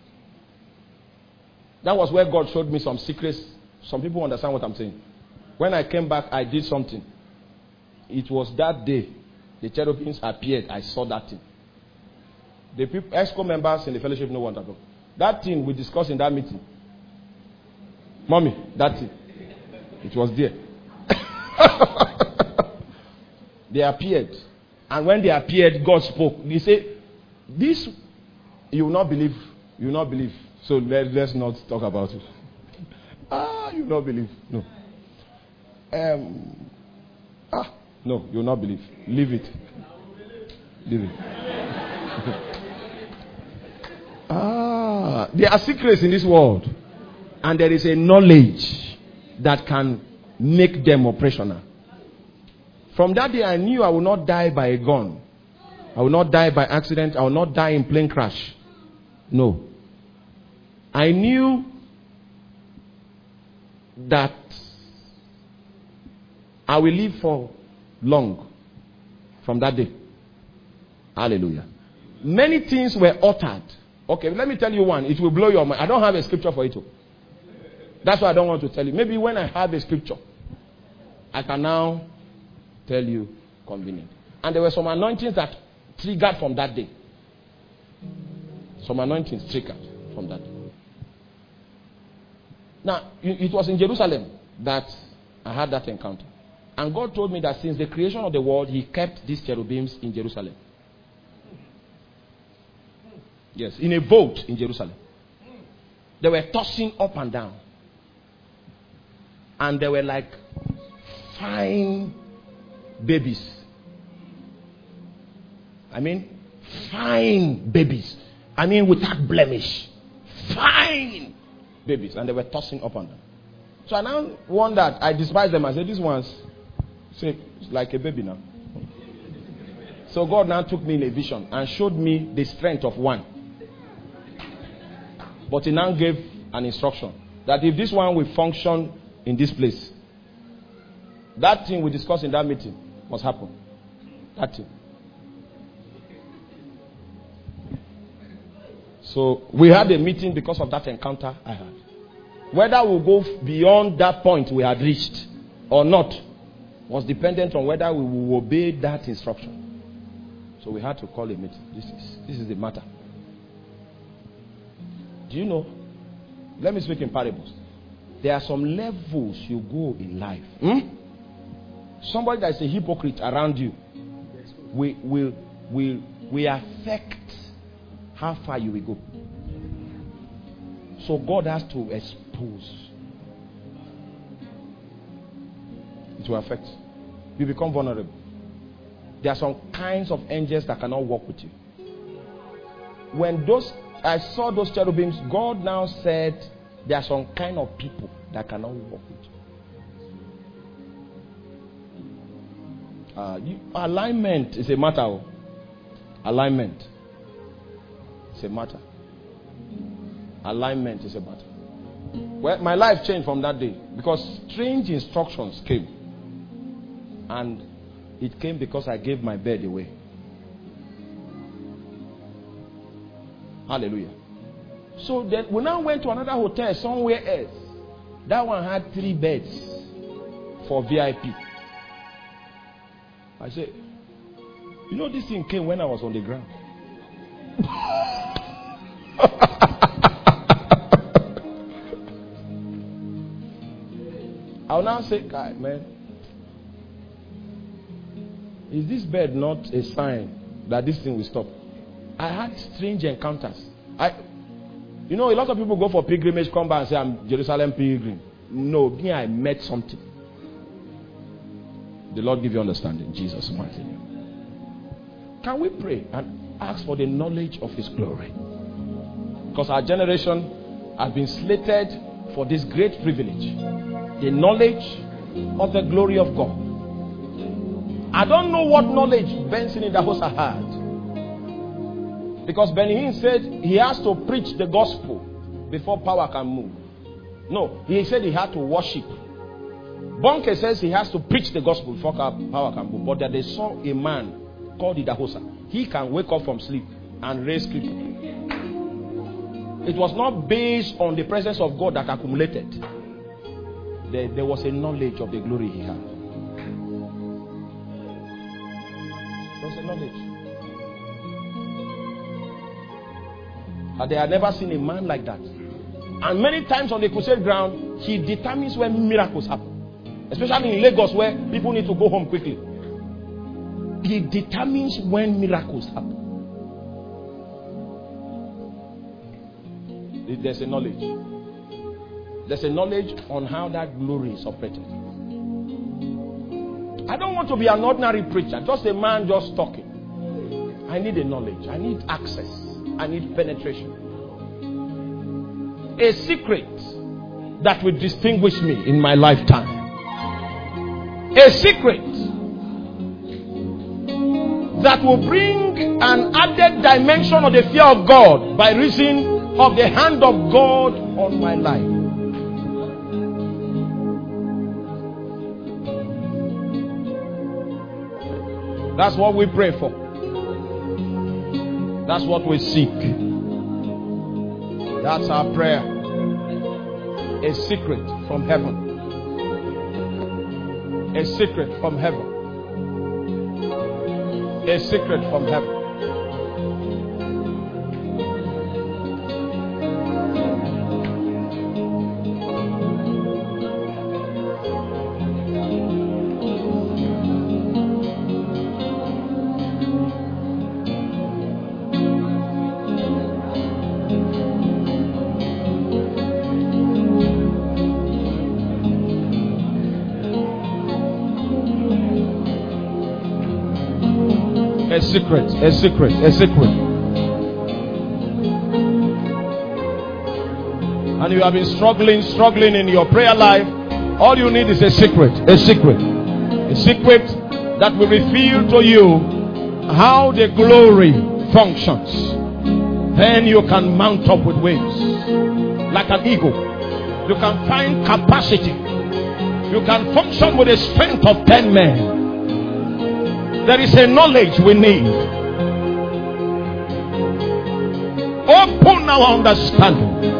That was where God showed me some secrets. Some people understand what I'm saying. When I came back, I did something. It was that day the cherubims appeared. I saw that thing. The people, EXCO members in the fellowship know what I'm talking about. That thing we discussed in that meeting. Mommy, that thing. It was there. They appeared. And when they appeared, God spoke. He said, this, you will not believe. You will not believe. So let's not talk about it. You will not believe. No. No, you will not believe. Leave it. Leave it. There are secrets in this world. And there is a knowledge that can make them operational. From that day, I knew I will not die by a gun. I will not die by accident. I will not die in plane crash. No. I knew that I will live for long from that day. Hallelujah. Many things were uttered. Okay, let me tell you one. It will blow your mind. I don't have a scripture for it. That's why I don't want to tell you. Maybe when I have a scripture, I can now tell you convenient. And there were some anointings that triggered from that day. Some anointings triggered from that day. Now, it was in Jerusalem that I had that encounter. And God told me that since the creation of the world, he kept these cherubims in Jerusalem. Yes, in a vault in Jerusalem. They were tossing up and down. And they were like fine babies. I mean, fine babies. I mean, without blemish. Fine babies. And they were tossing up and down. So I now wondered, I despised them. I said, these ones, say, it's like a baby now. So God now took me in a vision and showed me the strength of one. But he now gave an instruction that if this one will function in this place, that thing we discussed in that meeting must happen. That thing. So we had a meeting because of that encounter I had. Whether we'll go beyond that point we had reached or not was dependent on whether we will obey that instruction. So we had to call a meeting. This is the matter. Do you know? Let me speak in parables. There are some levels you go in life. Somebody that is a hypocrite around you will affect how far you will go. So God has to expose. It will affect. You become vulnerable. There are some kinds of angels that cannot walk with you. When I saw those cherubims, God now said there are some kind of people that cannot walk with you. Alignment is a matter. Alignment is a matter. Alignment is a matter. Well, my life changed from that day because strange instructions came. And it came because I gave my bed away. Hallelujah. So then we now went to another hotel somewhere else. That one had 3 beds for VIP. I said, you know, this thing came when I was on the ground. I'll now say, God, man, is this bed not a sign that this thing will stop? I had strange encounters. You know, a lot of people go for pilgrimage, come back and say, I'm Jerusalem pilgrim. No, me, I met something. The Lord give you understanding, Jesus' mighty name. Can we pray and ask for the knowledge of His glory? Because our generation has been slated for this great privilege. The knowledge of the glory of God. I don't know what knowledge Benson Idahosa had. Because Benny Hinn said he has to preach the gospel before power can move. No, he said he had to worship. Bonke says he has to preach the gospel before power can move. But that they saw a man called Idahosa. He can wake up from sleep and raise people. It was not based on the presence of God that accumulated. There was a knowledge of the glory he had. There was a knowledge. They had never seen a man like that. And many times on the crusade ground, he determines when miracles happen. Especially in Lagos where people need to go home quickly. He determines when miracles happen. There's a knowledge. There's a knowledge on how that glory is operated. I don't want to be an ordinary preacher, just a man just talking. I need a knowledge. I need access. I need penetration. A secret that will distinguish me in my lifetime. A secret that will bring an added dimension of the fear of God by reason of the hand of God on my life. That's what we pray for. That's what we seek. That's our prayer. A secret from heaven. A secret from heaven. A secret from heaven. secret, a secret, a secret. And you have been struggling in your prayer life. All you need is a secret, a secret. A secret that will reveal to you how the glory functions. Then you can mount up with wings like an eagle. You can find capacity. You can function with the strength of 10 men. There is a knowledge we need. Open our understanding.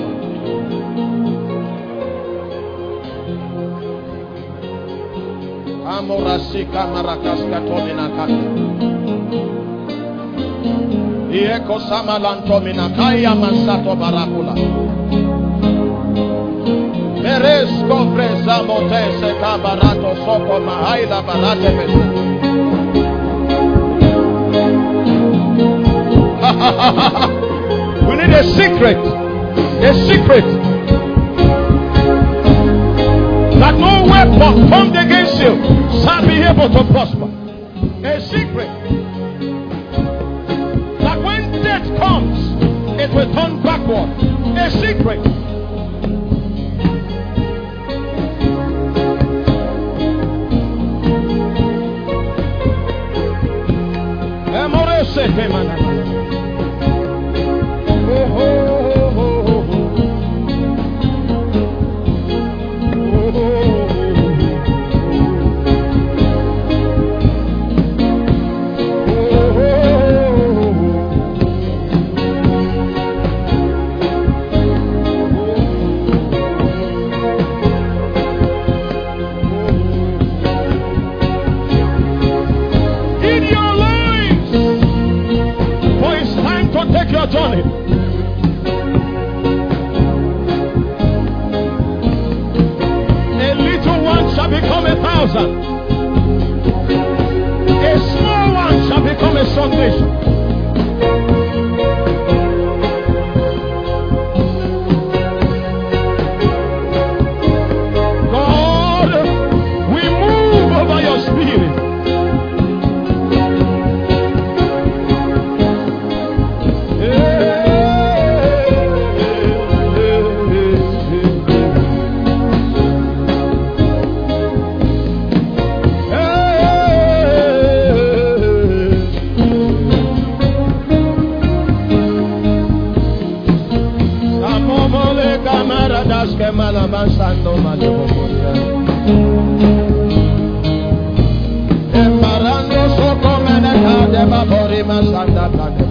Amorasika marakaska tomina kaya. Ieko samalantomina kaya masato barakula. Meresko presa motese kabarato soko mahaila barate bese. We need a secret. A secret. That no weapon formed against you shall be able to prosper. A secret. That when death comes, it will turn backward. A secret. Journey. A little one shall become 1,000. A small one shall become a strong nation. God, we move over your spirit. Malamasando Malevoria Embarando Soko Meneka de Babori Masanda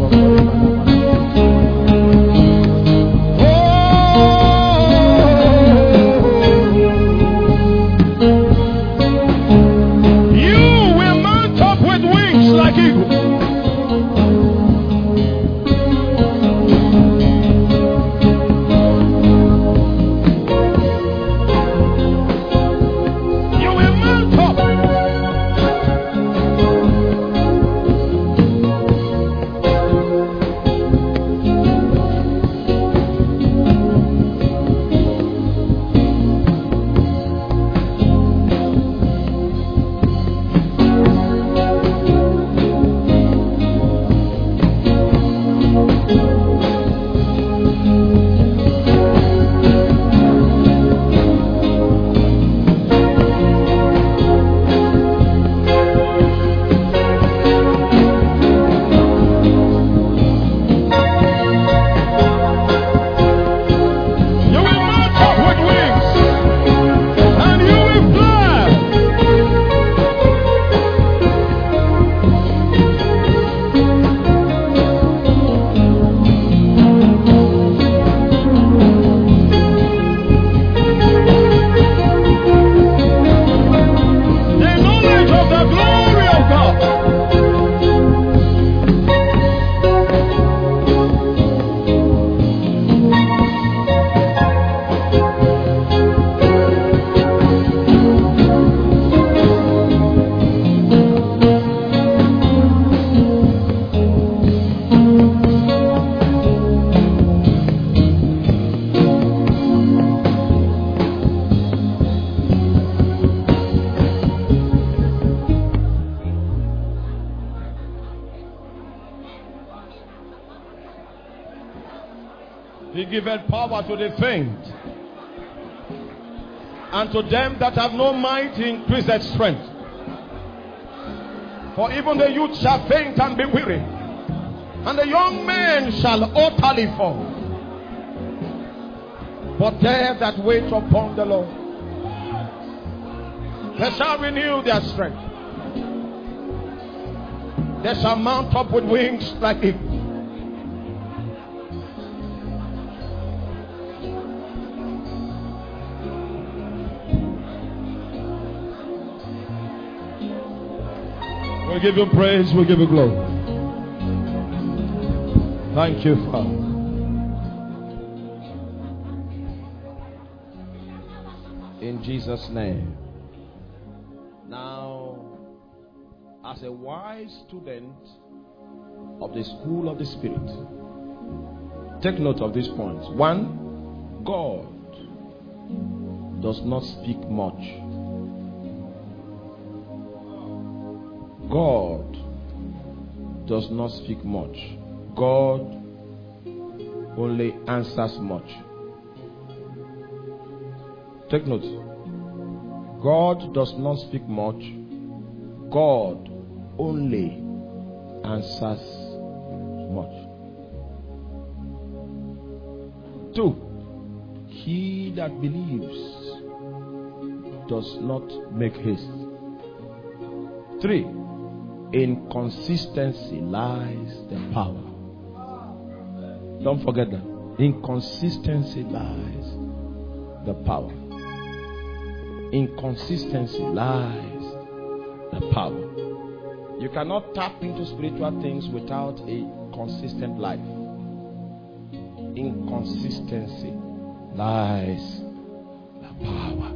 You will mount up with wings like eagles. He giveth power to the faint. And to them that have no might, he increaseth strength. For even the youth shall faint and be weary, and the young men shall utterly fall. But they that wait upon the Lord, they shall renew their strength. They shall mount up with wings like eagles. We give you praise, we give you glory. Thank you, Father. In Jesus' name. Now, as a wise student of the school of the Spirit, take note of these points. 1, God does not speak much. God does not speak much. God only answers much. Take note. God does not speak much. God only answers much. 2, he that believes does not make haste. 3, in consistency lies the power. Don't forget that. In consistency lies the power. In consistency lies the power. You cannot tap into spiritual things without a consistent life. In consistency lies the power.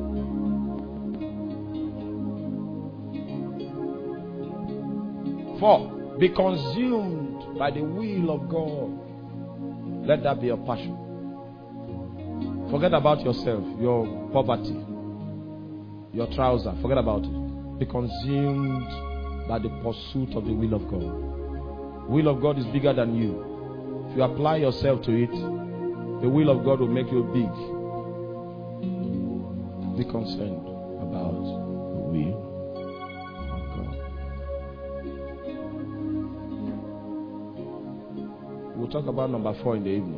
Four, be consumed by the will of God. Let that be your passion. Forget about yourself, your poverty, your trouser. Forget about it. Be consumed by the pursuit of the will of God. The will of God is bigger than you. If you apply yourself to it, the will of God will make you big. Be concerned about the will. We'll talk about number 4 in the evening.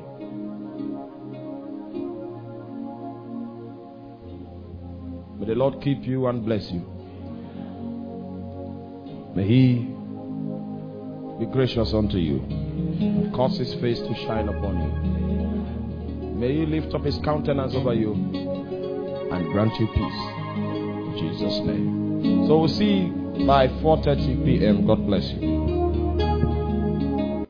May the Lord keep you and bless you. May He be gracious unto you and cause His face to shine upon you. May He lift up His countenance over you and grant you peace. In Jesus' name. So we'll see by 4:30 p.m. God bless you.